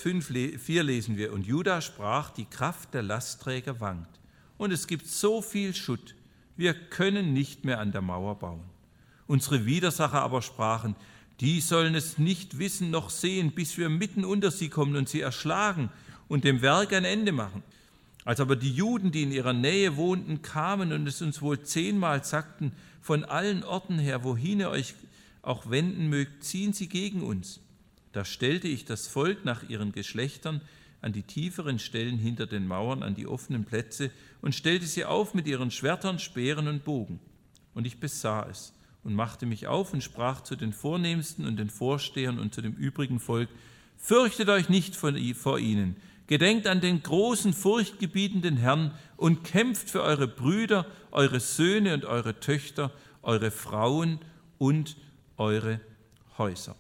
4 lesen wir, und Juda sprach, die Kraft der Lastträger wankt. Und es gibt so viel Schutt, wir können nicht mehr an der Mauer bauen. Unsere Widersacher aber sprachen, die sollen es nicht wissen noch sehen, bis wir mitten unter sie kommen und sie erschlagen und dem Werk ein Ende machen. Als aber die Juden, die in ihrer Nähe wohnten, kamen und es uns wohl 10-mal sagten, von allen Orten her, wohin ihr euch auch wenden mögt, ziehen sie gegen uns. Da stellte ich das Volk nach ihren Geschlechtern an die tieferen Stellen hinter den Mauern, an die offenen Plätze und stellte sie auf mit ihren Schwertern, Speeren und Bogen. Und ich besah es und machte mich auf und sprach zu den Vornehmsten und den Vorstehern und zu dem übrigen Volk, fürchtet euch nicht vor ihnen, gedenkt an den großen, furchtgebietenden Herrn und kämpft für eure Brüder, eure Söhne und eure Töchter, eure Frauen und eure Häuser.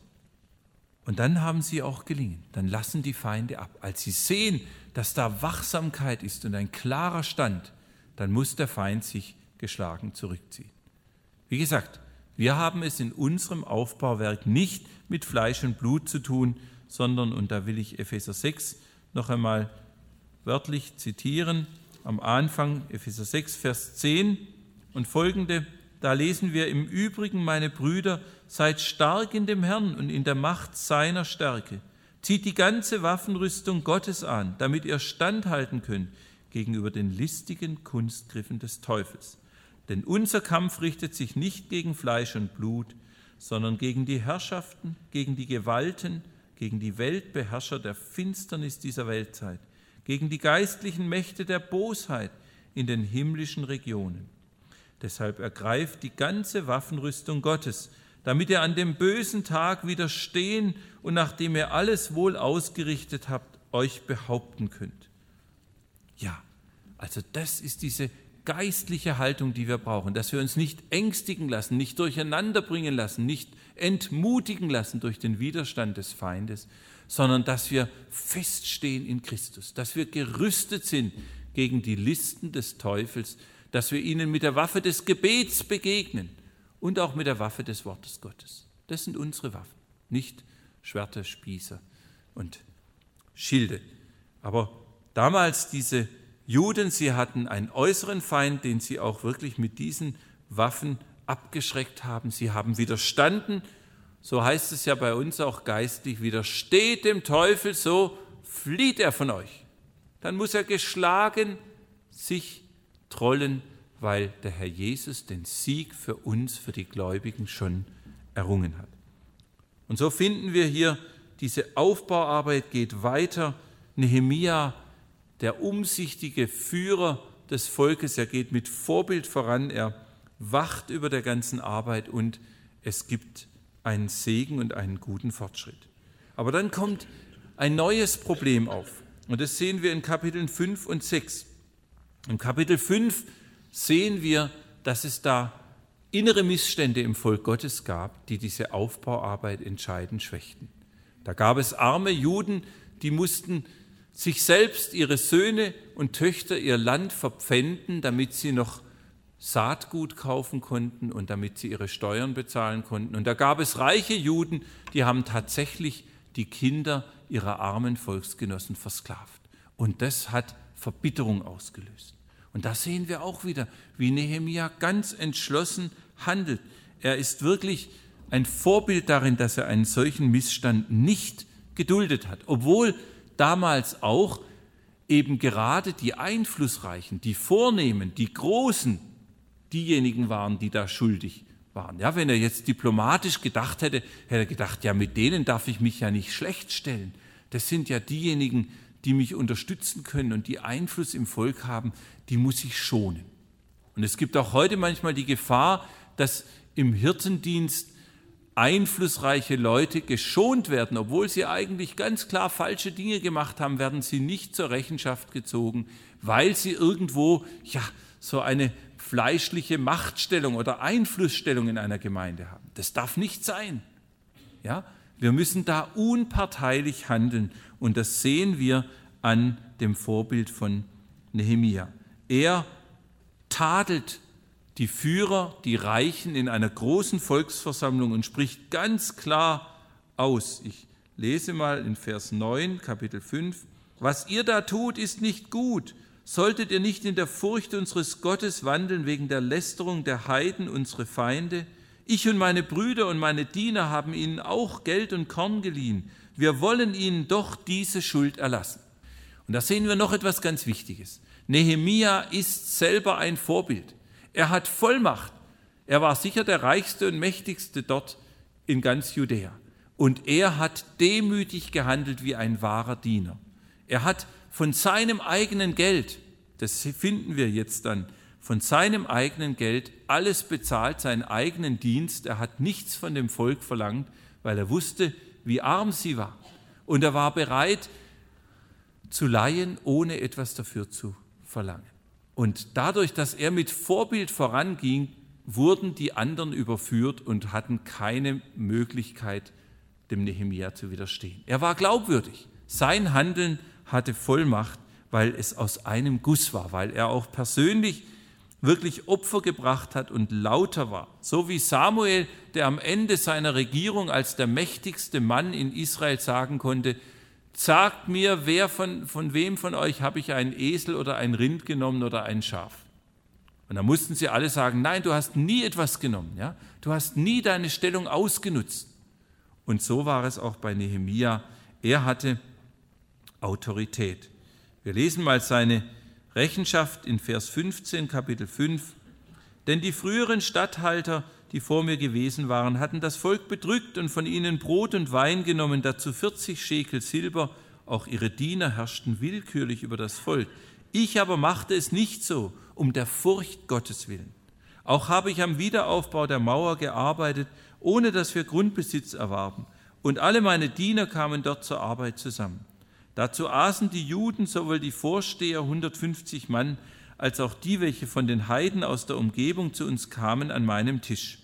Und dann haben sie auch gelingen, dann lassen die Feinde ab. Als sie sehen, dass da Wachsamkeit ist und ein klarer Stand, dann muss der Feind sich geschlagen zurückziehen. Wie gesagt, wir haben es in unserem Aufbauwerk nicht mit Fleisch und Blut zu tun, sondern, und da will ich Epheser 6 noch einmal wörtlich zitieren, am Anfang Epheser 6, Vers 10 und folgende, da lesen wir, im Übrigen, meine Brüder, seid stark in dem Herrn und in der Macht seiner Stärke. Zieht die ganze Waffenrüstung Gottes an, damit ihr standhalten könnt gegenüber den listigen Kunstgriffen des Teufels. Denn unser Kampf richtet sich nicht gegen Fleisch und Blut, sondern gegen die Herrschaften, gegen die Gewalten, gegen die Weltbeherrscher der Finsternis dieser Weltzeit, gegen die geistlichen Mächte der Bosheit in den himmlischen Regionen. Deshalb ergreift die ganze Waffenrüstung Gottes, damit ihr an dem bösen Tag widerstehen und nachdem ihr alles wohl ausgerichtet habt, euch behaupten könnt. Ja, also das ist diese geistliche Haltung, die wir brauchen, dass wir uns nicht ängstigen lassen, nicht durcheinander bringen lassen, nicht entmutigen lassen durch den Widerstand des Feindes, sondern dass wir feststehen in Christus, dass wir gerüstet sind gegen die Listen des Teufels, dass wir ihnen mit der Waffe des Gebets begegnen und auch mit der Waffe des Wortes Gottes. Das sind unsere Waffen, nicht Schwerter, Spieße und Schilde. Aber damals diese Juden, sie hatten einen äußeren Feind, den sie auch wirklich mit diesen Waffen abgeschreckt haben. Sie haben widerstanden, so heißt es ja bei uns auch geistlich, widersteht dem Teufel, so flieht er von euch. Dann muss er geschlagen sich trollen, weil der Herr Jesus den Sieg für uns, für die Gläubigen schon errungen hat. Und so finden wir hier, diese Aufbauarbeit geht weiter. Nehemia, der umsichtige Führer des Volkes. Er geht mit Vorbild voran, er wacht über der ganzen Arbeit und es gibt einen Segen und einen guten Fortschritt. Aber dann kommt ein neues Problem auf und das sehen wir in Kapiteln 5 und 6. Im Kapitel 5 sehen wir, dass es da innere Missstände im Volk Gottes gab, die diese Aufbauarbeit entscheidend schwächten. Da gab es arme Juden, die mussten sich selbst, ihre Söhne und Töchter, ihr Land verpfänden, damit sie noch Saatgut kaufen konnten und damit sie ihre Steuern bezahlen konnten. Und da gab es reiche Juden, die haben tatsächlich die Kinder ihrer armen Volksgenossen versklavt. Und das hat Verbitterung ausgelöst. Und da sehen wir auch wieder, wie Nehemia ganz entschlossen handelt. Er ist wirklich ein Vorbild darin, dass er einen solchen Missstand nicht geduldet hat, obwohl damals auch eben gerade die Einflussreichen, die Vornehmen, die Großen, diejenigen waren, die da schuldig waren. Ja, wenn er jetzt diplomatisch gedacht hätte, hätte er gedacht, ja, mit denen darf ich mich ja nicht schlecht stellen. Das sind ja diejenigen, die mich unterstützen können und die Einfluss im Volk haben, die muss ich schonen. Und es gibt auch heute manchmal die Gefahr, dass im Hirtendienst einflussreiche Leute geschont werden, obwohl sie eigentlich ganz klar falsche Dinge gemacht haben, werden sie nicht zur Rechenschaft gezogen, weil sie irgendwo so eine fleischliche Machtstellung oder Einflussstellung in einer Gemeinde haben. Das darf nicht sein. Ja? Wir müssen da unparteilich handeln und das sehen wir an dem Vorbild von Nehemia. Er tadelt die Führer, die Reichen in einer großen Volksversammlung und spricht ganz klar aus. Ich lese mal in Vers 9, Kapitel 5. Was ihr da tut, ist nicht gut. Solltet ihr nicht in der Furcht unseres Gottes wandeln wegen der Lästerung der Heiden, unsere Feinde? Ich und meine Brüder und meine Diener haben ihnen auch Geld und Korn geliehen. Wir wollen ihnen doch diese Schuld erlassen. Und da sehen wir noch etwas ganz Wichtiges. Nehemia ist selber ein Vorbild. Er hat Vollmacht. Er war sicher der reichste und mächtigste dort in ganz Judäa. Und er hat demütig gehandelt wie ein wahrer Diener. Er hat von seinem eigenen Geld, das finden wir jetzt dann, von seinem eigenen Geld alles bezahlt, seinen eigenen Dienst. Er hat nichts von dem Volk verlangt, weil er wusste, wie arm sie war. Und er war bereit zu leihen, ohne etwas dafür zu verlangen. Und dadurch, dass er mit Vorbild voranging, wurden die anderen überführt und hatten keine Möglichkeit, dem Nehemia zu widerstehen. Er war glaubwürdig. Sein Handeln hatte Vollmacht, weil es aus einem Guss war, weil er auch persönlich wirklich Opfer gebracht hat und lauter war. So wie Samuel, der am Ende seiner Regierung als der mächtigste Mann in Israel sagen konnte, sagt mir, wer von wem von euch habe ich einen Esel oder ein Rind genommen oder ein Schaf? Und da mussten sie alle sagen, nein, du hast nie etwas genommen. Ja? Du hast nie deine Stellung ausgenutzt. Und so war es auch bei Nehemia. Er hatte Autorität. Wir lesen mal seine Rechenschaft in Vers 15, Kapitel 5. Denn die früheren Statthalter, die vor mir gewesen waren, hatten das Volk bedrückt und von ihnen Brot und Wein genommen, dazu 40 Schekel Silber. Auch ihre Diener herrschten willkürlich über das Volk. Ich aber machte es nicht so, um der Furcht Gottes willen. Auch habe ich am Wiederaufbau der Mauer gearbeitet, ohne dass wir Grundbesitz erwarben. Und alle meine Diener kamen dort zur Arbeit zusammen. Dazu aßen die Juden, sowohl die Vorsteher, 150 Mann, als auch die, welche von den Heiden aus der Umgebung zu uns kamen, an meinem Tisch.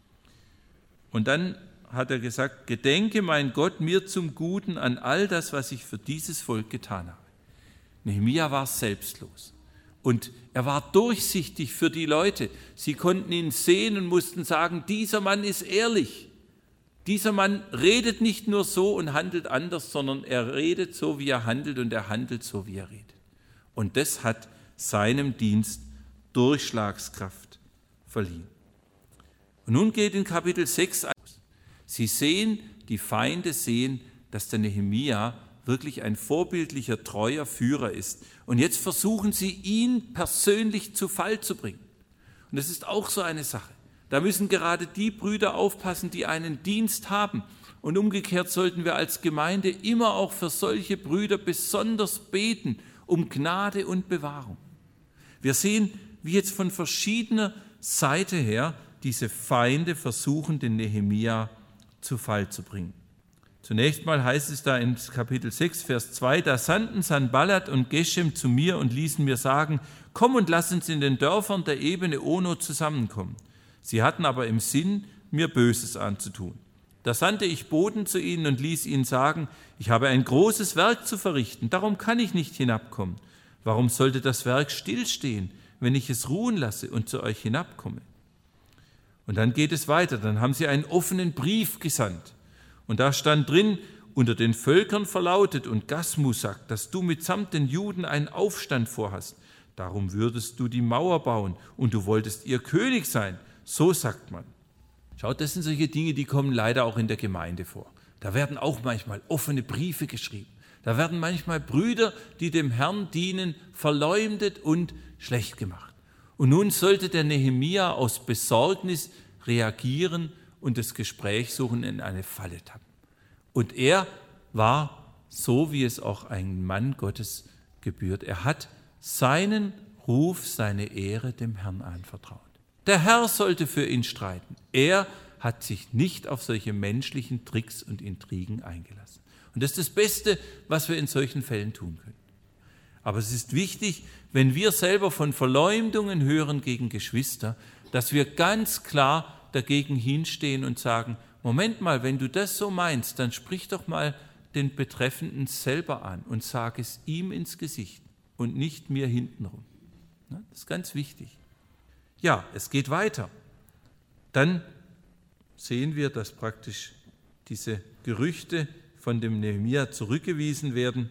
Und dann hat er gesagt, gedenke, mein Gott, mir zum Guten an all das, was ich für dieses Volk getan habe. Nehemia war selbstlos und er war durchsichtig für die Leute. Sie konnten ihn sehen und mussten sagen, dieser Mann ist ehrlich. Dieser Mann redet nicht nur so und handelt anders, sondern er redet so, wie er handelt und er handelt so, wie er redet. Und das hat seinem Dienst Durchschlagskraft verliehen. Und nun geht in Kapitel 6 aus. Sie sehen, die Feinde sehen, dass der Nehemia wirklich ein vorbildlicher, treuer Führer ist. Und jetzt versuchen sie, ihn persönlich zu Fall zu bringen. Und das ist auch so eine Sache. Da müssen gerade die Brüder aufpassen, die einen Dienst haben. Und umgekehrt sollten wir als Gemeinde immer auch für solche Brüder besonders beten um Gnade und Bewahrung. Wir sehen, wie jetzt von verschiedener Seite her diese Feinde versuchen, den Nehemia zu Fall zu bringen. Zunächst mal heißt es da in Kapitel 6, Vers 2, da sandten Sanballat und Geshem zu mir und ließen mir sagen, komm und lass uns in den Dörfern der Ebene Ono zusammenkommen. Sie hatten aber im Sinn, mir Böses anzutun. Da sandte ich Boten zu ihnen und ließ ihnen sagen, ich habe ein großes Werk zu verrichten, darum kann ich nicht hinabkommen. Warum sollte das Werk stillstehen, wenn ich es ruhen lasse und zu euch hinabkomme? Und dann geht es weiter, dann haben sie einen offenen Brief gesandt. Und da stand drin, unter den Völkern verlautet und Gasmus sagt, dass du mitsamt den Juden einen Aufstand vorhast. Darum würdest du die Mauer bauen und du wolltest ihr König sein. So sagt man. Schaut, das sind solche Dinge, die kommen leider auch in der Gemeinde vor. Da werden auch manchmal offene Briefe geschrieben. Da werden manchmal Brüder, die dem Herrn dienen, verleumdet und schlecht gemacht. Und nun sollte der Nehemia aus Besorgnis reagieren und das Gespräch suchen, in eine Falle tappen. Und er war so, wie es auch ein Mann Gottes gebührt. Er hat seinen Ruf, seine Ehre dem Herrn anvertraut. Der Herr sollte für ihn streiten. Er hat sich nicht auf solche menschlichen Tricks und Intrigen eingelassen. Und das ist das Beste, was wir in solchen Fällen tun können. Aber es ist wichtig, wenn wir selber von Verleumdungen hören gegen Geschwister, dass wir ganz klar dagegen hinstehen und sagen, Moment mal, wenn du das so meinst, dann sprich doch mal den Betreffenden selber an und sag es ihm ins Gesicht und nicht mir hintenrum. Das ist ganz wichtig. Ja, es geht weiter. Dann sehen wir, dass praktisch diese Gerüchte von dem Nehemia zurückgewiesen werden.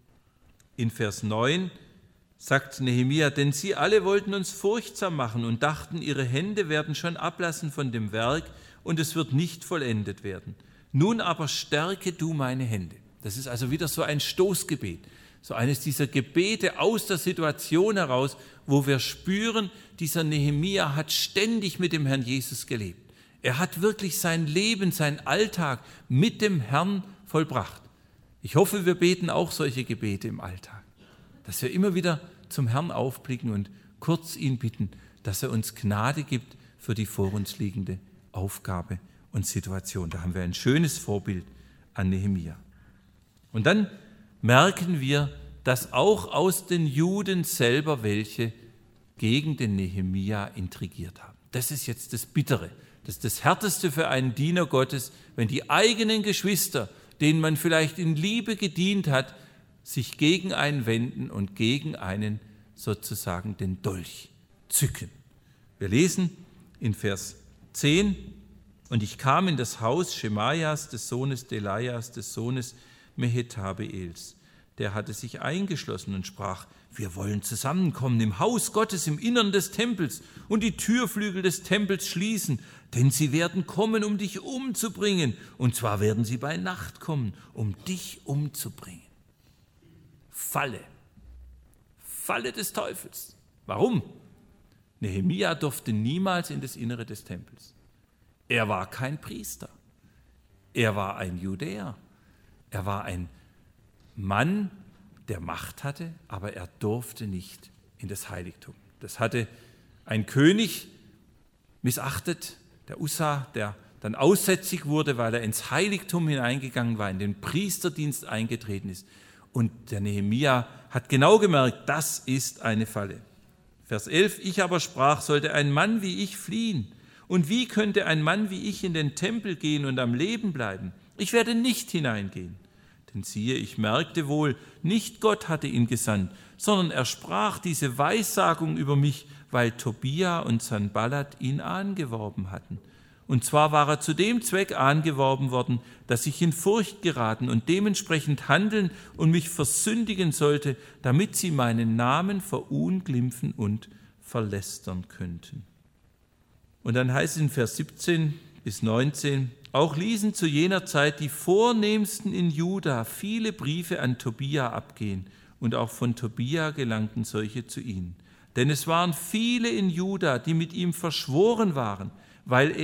In Vers 9 sagt Nehemia, denn sie alle wollten uns furchtsam machen und dachten, ihre Hände werden schon ablassen von dem Werk und es wird nicht vollendet werden. Nun aber stärke du meine Hände. Das ist also wieder so ein Stoßgebet, so eines dieser Gebete aus der Situation heraus, wo wir spüren, dieser Nehemia hat ständig mit dem Herrn Jesus gelebt. Er hat wirklich sein Leben, seinen Alltag mit dem Herrn vollbracht. Ich hoffe, wir beten auch solche Gebete im Alltag, dass wir immer wieder zum Herrn aufblicken und kurz ihn bitten, dass er uns Gnade gibt für die vor uns liegende Aufgabe und Situation. Da haben wir ein schönes Vorbild an Nehemia. Und dann merken wir, dass auch aus den Juden selber welche gegen den Nehemia intrigiert haben. Das ist jetzt das Bittere. Das ist das Härteste für einen Diener Gottes, wenn die eigenen Geschwister, denen man vielleicht in Liebe gedient hat, sich gegen einen wenden und gegen einen sozusagen den Dolch zücken. Wir lesen in Vers 10, und ich kam in das Haus Schemaias, des Sohnes Delaias, des Sohnes Mehetabeels. Der hatte sich eingeschlossen und sprach, wir wollen zusammenkommen im Haus Gottes im Innern des Tempels und die Türflügel des Tempels schließen, denn sie werden kommen, um dich umzubringen, und zwar werden sie bei Nacht kommen, um dich umzubringen. Falle des Teufels. Warum? Nehemia durfte niemals in das Innere des Tempels. Er war kein Priester. Er war ein Judäer. Er war ein Mann, der Macht hatte, aber er durfte nicht in das Heiligtum. Das hatte ein König missachtet, der Ussa, der dann aussätzig wurde, weil er ins Heiligtum hineingegangen war, in den Priesterdienst eingetreten ist. Und der Nehemia hat genau gemerkt, das ist eine Falle. Vers 11, ich aber sprach, sollte ein Mann wie ich fliehen? Und wie könnte ein Mann wie ich in den Tempel gehen und am Leben bleiben? Ich werde nicht hineingehen. Denn siehe, ich merkte wohl, nicht Gott hatte ihn gesandt, sondern er sprach diese Weissagung über mich, weil Tobia und Sanballat ihn angeworben hatten. Und zwar war er zu dem Zweck angeworben worden, dass ich in Furcht geraten und dementsprechend handeln und mich versündigen sollte, damit sie meinen Namen verunglimpfen und verlästern könnten. Und dann heißt es in Vers 17 bis 19, auch ließen zu jener Zeit die Vornehmsten in Juda viele Briefe an Tobia abgehen, und auch von Tobia gelangten solche zu ihnen. Denn es waren viele in Juda, die mit ihm verschworen waren, weil er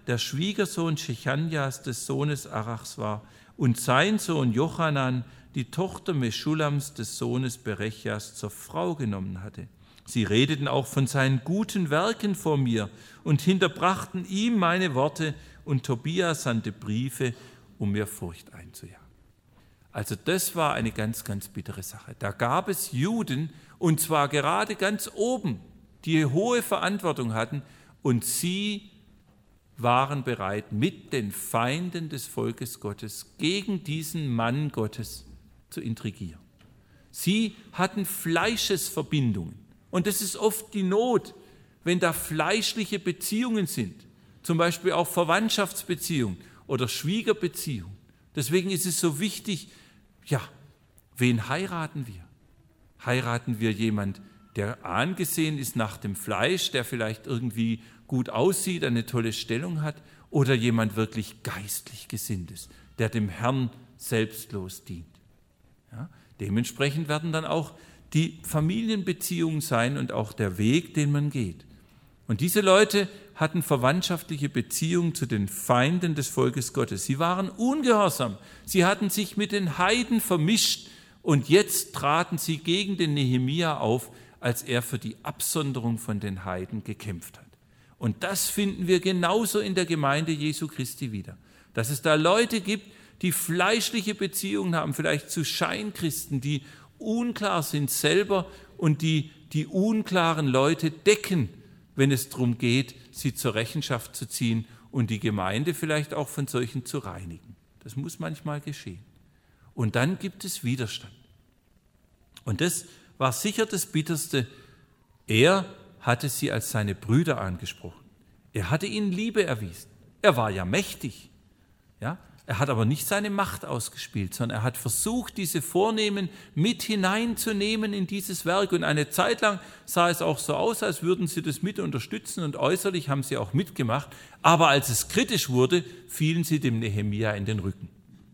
der Schwiegersohn Shechanjas des Sohnes Arachs war, und sein Sohn Jochanan die Tochter Meschulams des Sohnes Berechjas zur Frau genommen hatte. Sie redeten auch von seinen guten Werken vor mir und hinterbrachten ihm meine Worte, und Tobia sandte Briefe, um mir Furcht einzujagen. Also das war eine ganz, ganz bittere Sache. Da gab es Juden, und zwar gerade ganz oben, die hohe Verantwortung hatten, und sie waren bereit, mit den Feinden des Volkes Gottes gegen diesen Mann Gottes zu intrigieren. Sie hatten Fleischesverbindungen. Und das ist oft die Not, wenn da fleischliche Beziehungen sind, zum Beispiel auch Verwandtschaftsbeziehungen oder Schwiegerbeziehungen. Deswegen ist es so wichtig, ja, wen heiraten wir? Heiraten wir jemand, der angesehen ist nach dem Fleisch, der vielleicht irgendwie gut aussieht, eine tolle Stellung hat, oder jemand wirklich geistlich gesinnt ist, der dem Herrn selbstlos dient? Ja, dementsprechend werden dann auch die Familienbeziehungen sein und auch der Weg, den man geht. Und diese Leute hatten verwandtschaftliche Beziehungen zu den Feinden des Volkes Gottes. Sie waren ungehorsam, sie hatten sich mit den Heiden vermischt und jetzt traten sie gegen den Nehemia auf, als er für die Absonderung von den Heiden gekämpft hat. Und das finden wir genauso in der Gemeinde Jesu Christi wieder. Dass es da Leute gibt, die fleischliche Beziehungen haben, vielleicht zu Scheinchristen, die unklar sind selber und die unklaren Leute decken, wenn es darum geht, sie zur Rechenschaft zu ziehen und die Gemeinde vielleicht auch von solchen zu reinigen. Das muss manchmal geschehen. Und dann gibt es Widerstand. Und das war sicher das Bitterste. Er hatte sie als seine Brüder angesprochen. Er hatte ihnen Liebe erwiesen. Er war ja mächtig. Ja? Er hat aber nicht seine Macht ausgespielt, sondern er hat versucht, diese Vornehmen mit hineinzunehmen in dieses Werk. Und eine Zeit lang sah es auch so aus, als würden sie das mit unterstützen und äußerlich haben sie auch mitgemacht. Aber als es kritisch wurde, fielen sie dem Nehemia in den Rücken.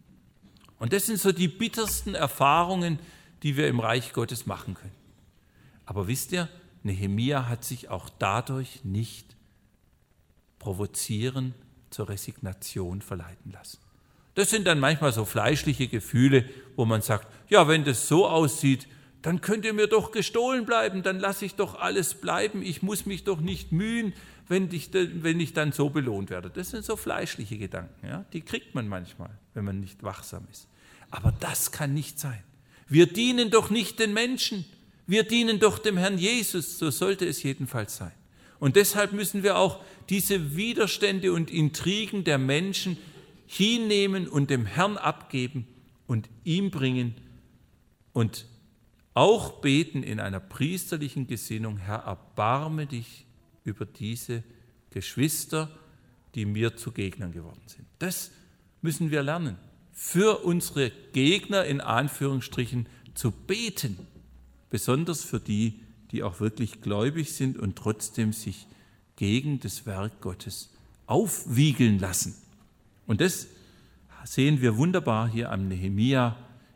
Und das sind so die bittersten Erfahrungen, die wir im Reich Gottes machen können. Aber wisst ihr, Nehemia hat sich auch dadurch nicht provozieren zur Resignation verleiten lassen. Das sind dann manchmal so fleischliche Gefühle, wo man sagt, ja, wenn das so aussieht, dann könnt ihr mir doch gestohlen bleiben, dann lasse ich doch alles bleiben, ich muss mich doch nicht mühen, wenn ich dann so belohnt werde. Das sind so fleischliche Gedanken, ja? Die kriegt man manchmal, wenn man nicht wachsam ist. Aber das kann nicht sein. Wir dienen doch nicht den Menschen, wir dienen doch dem Herrn Jesus, so sollte es jedenfalls sein. Und deshalb müssen wir auch diese Widerstände und Intrigen der Menschen hinnehmen und dem Herrn abgeben und ihm bringen und auch beten in einer priesterlichen Gesinnung, Herr, erbarme dich über diese Geschwister, die mir zu Gegnern geworden sind. Das müssen wir lernen, für unsere Gegner in Anführungsstrichen zu beten, besonders für die, die auch wirklich gläubig sind und trotzdem sich gegen das Werk Gottes aufwiegeln lassen. Und das sehen wir wunderbar hier am Nehemia.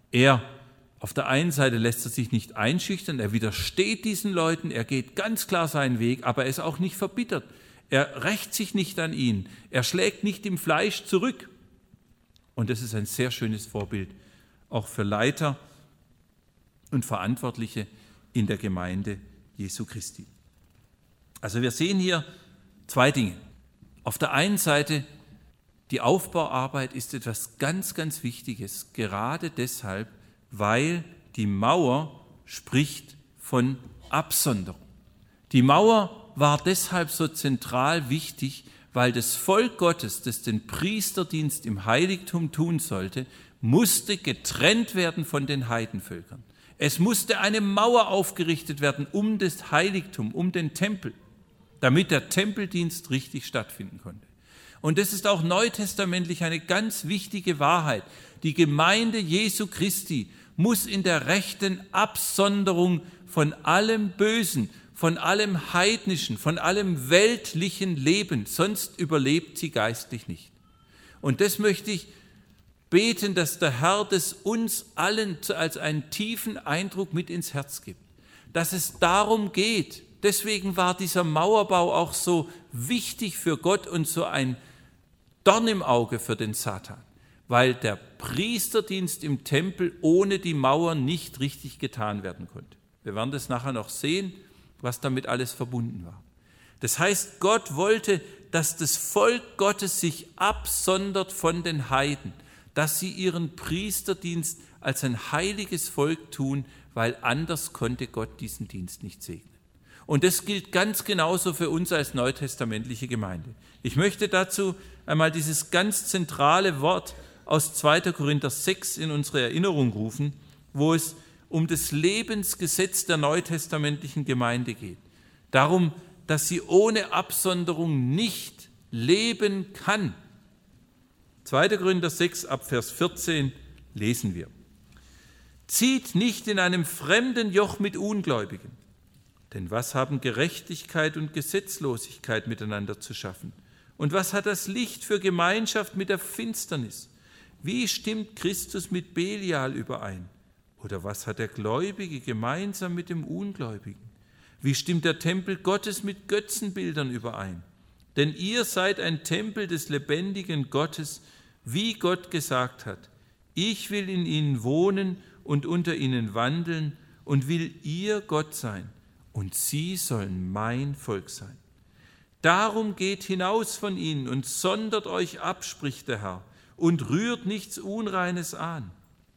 Auf der einen Seite lässt er sich nicht einschüchtern, er widersteht diesen Leuten, er geht ganz klar seinen Weg, aber er ist auch nicht verbittert. Er rächt sich nicht an ihnen, er schlägt nicht im Fleisch zurück. Und das ist ein sehr schönes Vorbild, auch für Leiter und Verantwortliche in der Gemeinde Jesu Christi. Also wir sehen hier zwei Dinge. Auf der einen Seite, die Aufbauarbeit ist etwas ganz, ganz Wichtiges, gerade deshalb, weil die Mauer spricht von Absonderung. Die Mauer war deshalb so zentral wichtig, weil das Volk Gottes, das den Priesterdienst im Heiligtum tun sollte, musste getrennt werden von den Heidenvölkern. Es musste eine Mauer aufgerichtet werden um das Heiligtum, um den Tempel, damit der Tempeldienst richtig stattfinden konnte. Und das ist auch neutestamentlich eine ganz wichtige Wahrheit. Die Gemeinde Jesu Christi muss in der rechten Absonderung von allem Bösen, von allem Heidnischen, von allem weltlichen leben, sonst überlebt sie geistlich nicht. Und das möchte ich beten, dass der Herr das uns allen als einen tiefen Eindruck mit ins Herz gibt, dass es darum geht. Deswegen war dieser Mauerbau auch so wichtig für Gott und so ein Dorn im Auge für den Satan, weil der Priesterdienst im Tempel ohne die Mauern nicht richtig getan werden konnte. Wir werden das nachher noch sehen, was damit alles verbunden war. Das heißt, Gott wollte, dass das Volk Gottes sich absondert von den Heiden, dass sie ihren Priesterdienst als ein heiliges Volk tun, weil anders konnte Gott diesen Dienst nicht segnen. Und das gilt ganz genauso für uns als neutestamentliche Gemeinde. Ich möchte dazu einmal dieses ganz zentrale Wort aus 2. Korinther 6 in unsere Erinnerung rufen, wo es um das Lebensgesetz der neutestamentlichen Gemeinde geht. Darum, dass sie ohne Absonderung nicht leben kann. 2. Korinther 6 ab Vers 14 lesen wir. Zieht nicht in einem fremden Joch mit Ungläubigen, denn was haben Gerechtigkeit und Gesetzlosigkeit miteinander zu schaffen? Und was hat das Licht für Gemeinschaft mit der Finsternis? Wie stimmt Christus mit Belial überein? Oder was hat der Gläubige gemeinsam mit dem Ungläubigen? Wie stimmt der Tempel Gottes mit Götzenbildern überein? Denn ihr seid ein Tempel des lebendigen Gottes, wie Gott gesagt hat. Ich will in ihnen wohnen und unter ihnen wandeln und will ihr Gott sein, und sie sollen mein Volk sein. Darum geht hinaus von ihnen und sondert euch ab, spricht der Herr, und rührt nichts Unreines an.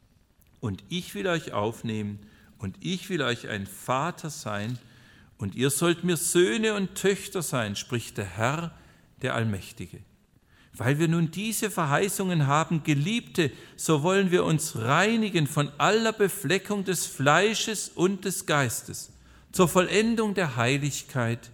Und ich will euch aufnehmen, und ich will euch ein Vater sein, und ihr sollt mir Söhne und Töchter sein, spricht der Herr, der Allmächtige. Weil wir nun diese Verheißungen haben, Geliebte, so wollen wir uns reinigen von aller Befleckung des Fleisches und des Geistes, zur Vollendung der Heiligkeit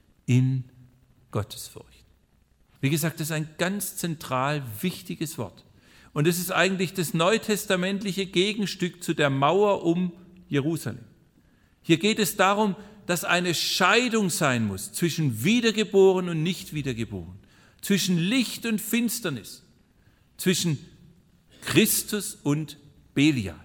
in Gottesfurcht. Wie gesagt, das ist ein ganz zentral wichtiges Wort. Und es ist eigentlich das neutestamentliche Gegenstück zu der Mauer um Jerusalem. Hier geht es darum, dass eine Scheidung sein muss zwischen Wiedergeboren und Nicht-Wiedergeboren, zwischen Licht und Finsternis, zwischen Christus und Belial.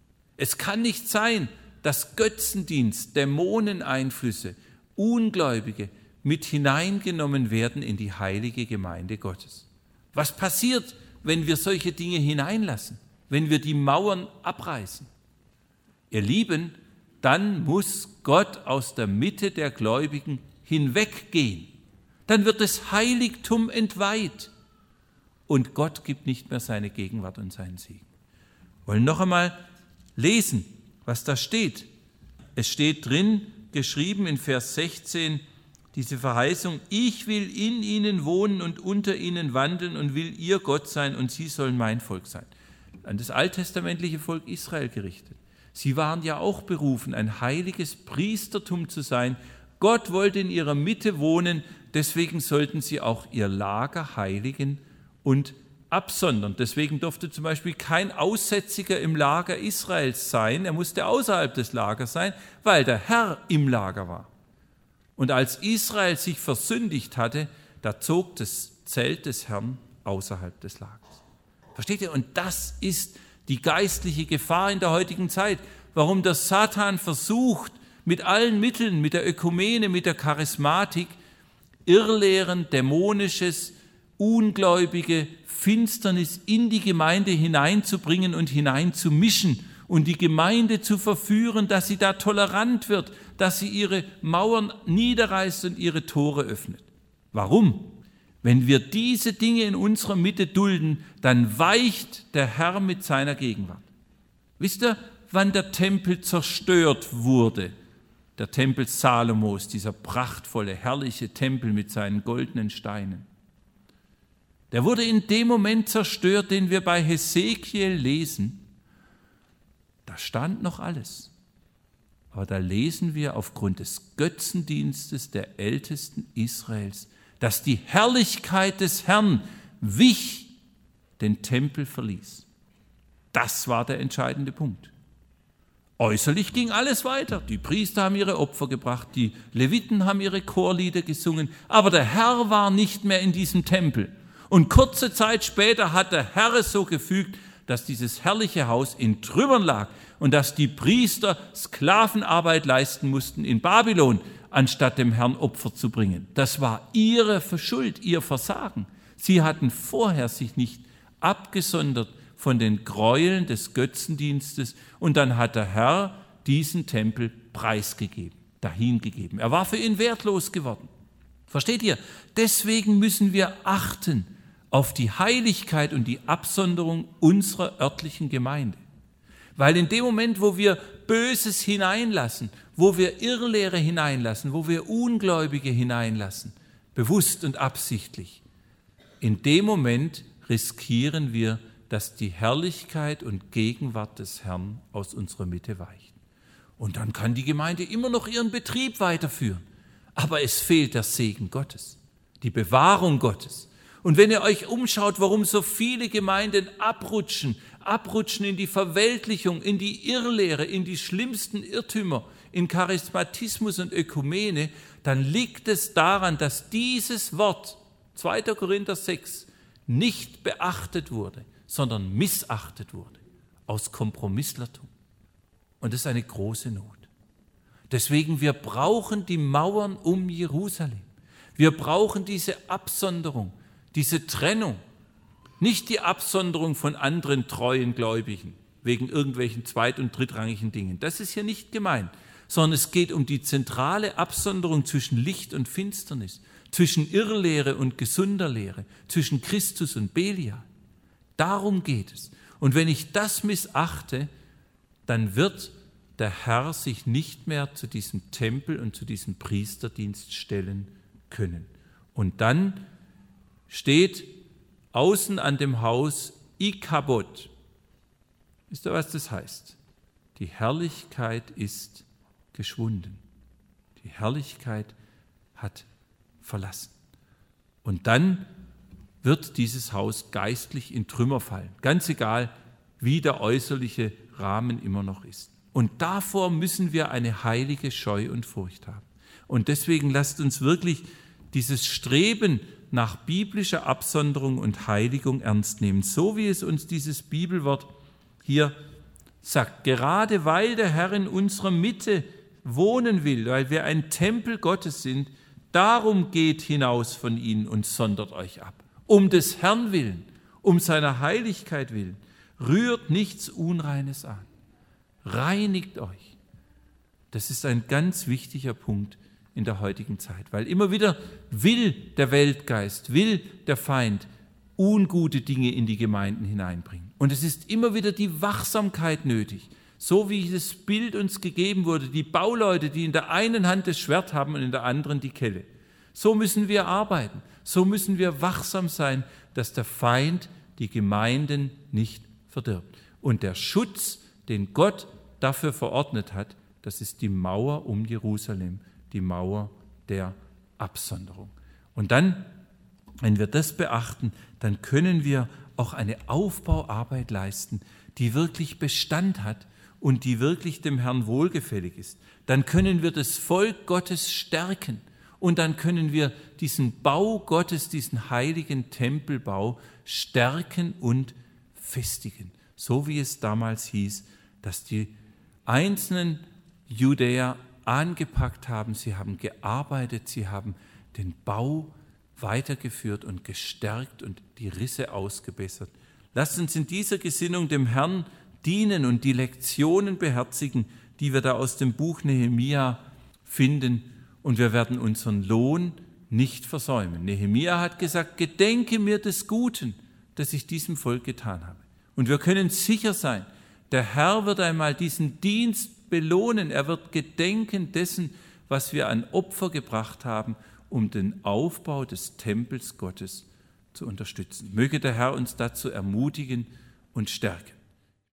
Es kann nicht sein, dass Götzendienst, Dämoneneinflüsse, Ungläubige mit hineingenommen werden in die heilige Gemeinde Gottes. Was passiert, wenn wir solche Dinge hineinlassen, wenn wir die Mauern abreißen? Ihr Lieben, dann muss Gott aus der Mitte der Gläubigen hinweggehen. Dann wird das Heiligtum entweiht und Gott gibt nicht mehr seine Gegenwart und seinen Segen. Wir wollen noch einmal lesen, was da steht. Es steht drin, geschrieben in Vers 16, diese Verheißung, ich will in ihnen wohnen und unter ihnen wandeln und will ihr Gott sein und sie sollen mein Volk sein. An das alttestamentliche Volk Israel gerichtet. Sie waren ja auch berufen, ein heiliges Priestertum zu sein. Gott wollte in ihrer Mitte wohnen, deswegen sollten sie auch ihr Lager heiligen und absondern. Deswegen durfte zum Beispiel kein Aussätziger im Lager Israels sein. Er musste außerhalb des Lagers sein, weil der Herr im Lager war. Und als Israel sich versündigt hatte, da zog das Zelt des Herrn außerhalb des Lagers. Versteht ihr? Und das ist die geistliche Gefahr in der heutigen Zeit, warum der Satan versucht, mit allen Mitteln, mit der Ökumene, mit der Charismatik, Irrlehren, Dämonisches, Ungläubige, Finsternis in die Gemeinde hineinzubringen und hineinzumischen und die Gemeinde zu verführen, dass sie da tolerant wird, dass sie ihre Mauern niederreißt und ihre Tore öffnet. Warum? Wenn wir diese Dinge in unserer Mitte dulden, dann weicht der Herr mit seiner Gegenwart. Wisst ihr, wann der Tempel zerstört wurde? Der Tempel Salomos, dieser prachtvolle, herrliche Tempel mit seinen goldenen Steinen. Der wurde in dem Moment zerstört, den wir bei Hesekiel lesen. Da stand noch alles. Aber da lesen wir aufgrund des Götzendienstes der Ältesten Israels, dass die Herrlichkeit des Herrn wich, den Tempel verließ. Das war der entscheidende Punkt. Äußerlich ging alles weiter. Die Priester haben ihre Opfer gebracht, die Leviten haben ihre Chorlieder gesungen, aber der Herr war nicht mehr in diesem Tempel. Und kurze Zeit später hat der Herr es so gefügt, dass dieses herrliche Haus in Trümmern lag und dass die Priester Sklavenarbeit leisten mussten in Babylon, anstatt dem Herrn Opfer zu bringen. Das war ihre Schuld, ihr Versagen. Sie hatten vorher sich nicht abgesondert von den Gräueln des Götzendienstes und dann hat der Herr diesen Tempel preisgegeben, dahingegeben. Er war für ihn wertlos geworden. Versteht ihr? Deswegen müssen wir achten auf die Heiligkeit und die Absonderung unserer örtlichen Gemeinde. Weil in dem Moment, wo wir Böses hineinlassen, wo wir Irrlehre hineinlassen, wo wir Ungläubige hineinlassen, bewusst und absichtlich, in dem Moment riskieren wir, dass die Herrlichkeit und Gegenwart des Herrn aus unserer Mitte weicht. Und dann kann die Gemeinde immer noch ihren Betrieb weiterführen. Aber es fehlt der Segen Gottes, die Bewahrung Gottes. Und wenn ihr euch umschaut, warum so viele Gemeinden abrutschen in die Verweltlichung, in die Irrlehre, in die schlimmsten Irrtümer, in Charismatismus und Ökumene, dann liegt es daran, dass dieses Wort, 2. Korinther 6, nicht beachtet wurde, sondern missachtet wurde, aus Kompromisslertum. Und das ist eine große Not. Deswegen, wir brauchen die Mauern um Jerusalem. Wir brauchen diese Absonderung, diese Trennung. Nicht die Absonderung von anderen treuen Gläubigen, wegen irgendwelchen zweit- und drittrangigen Dingen. Das ist hier nicht gemeint, sondern es geht um die zentrale Absonderung zwischen Licht und Finsternis, zwischen Irrlehre und gesunder Lehre, zwischen Christus und Belial. Darum geht es. Und wenn ich das missachte, dann wird der Herr sich nicht mehr zu diesem Tempel und zu diesem Priesterdienst stellen können. Und dann steht außen an dem Haus Ikabod. Wisst ihr, was das heißt? Die Herrlichkeit ist geschwunden. Die Herrlichkeit hat verlassen. Und dann wird dieses Haus geistlich in Trümmer fallen. Ganz egal, wie der äußerliche Rahmen immer noch ist. Und davor müssen wir eine heilige Scheu und Furcht haben. Und deswegen lasst uns wirklich dieses Streben nach biblischer Absonderung und Heiligung ernst nehmen, so wie es uns dieses Bibelwort hier sagt. Gerade weil der Herr in unserer Mitte wohnen will, weil wir ein Tempel Gottes sind, darum geht hinaus von ihnen und sondert euch ab. Um des Herrn willen, um seiner Heiligkeit willen, rührt nichts Unreines an. Reinigt euch. Das ist ein ganz wichtiger Punkt in der heutigen Zeit, weil immer wieder will der Weltgeist, will der Feind ungute Dinge in die Gemeinden hineinbringen. Und es ist immer wieder die Wachsamkeit nötig, so wie das Bild uns gegeben wurde, die Bauleute, die in der einen Hand das Schwert haben und in der anderen die Kelle. So müssen wir arbeiten, so müssen wir wachsam sein, dass der Feind die Gemeinden nicht verdirbt. Und der Schutz, den Gott dafür verordnet hat, das ist die Mauer um Jerusalem, die Mauer der Absonderung. Und dann, wenn wir das beachten, dann können wir auch eine Aufbauarbeit leisten, die wirklich Bestand hat und die wirklich dem Herrn wohlgefällig ist. Dann können wir das Volk Gottes stärken und dann können wir diesen Bau Gottes, diesen heiligen Tempelbau stärken und festigen. So wie es damals hieß, dass die einzelnen Judäer angepackt haben, sie haben gearbeitet, sie haben den Bau weitergeführt und gestärkt und die Risse ausgebessert. Lasst uns in dieser Gesinnung dem Herrn dienen und die Lektionen beherzigen, die wir da aus dem Buch Nehemia finden, und wir werden unseren Lohn nicht versäumen. Nehemia hat gesagt, gedenke mir des Guten, das ich diesem Volk getan habe. Und wir können sicher sein, der Herr wird einmal diesen Dienst belohnen. Er wird gedenken dessen, was wir an Opfer gebracht haben, um den Aufbau des Tempels Gottes zu unterstützen. Möge der Herr uns dazu ermutigen und stärken.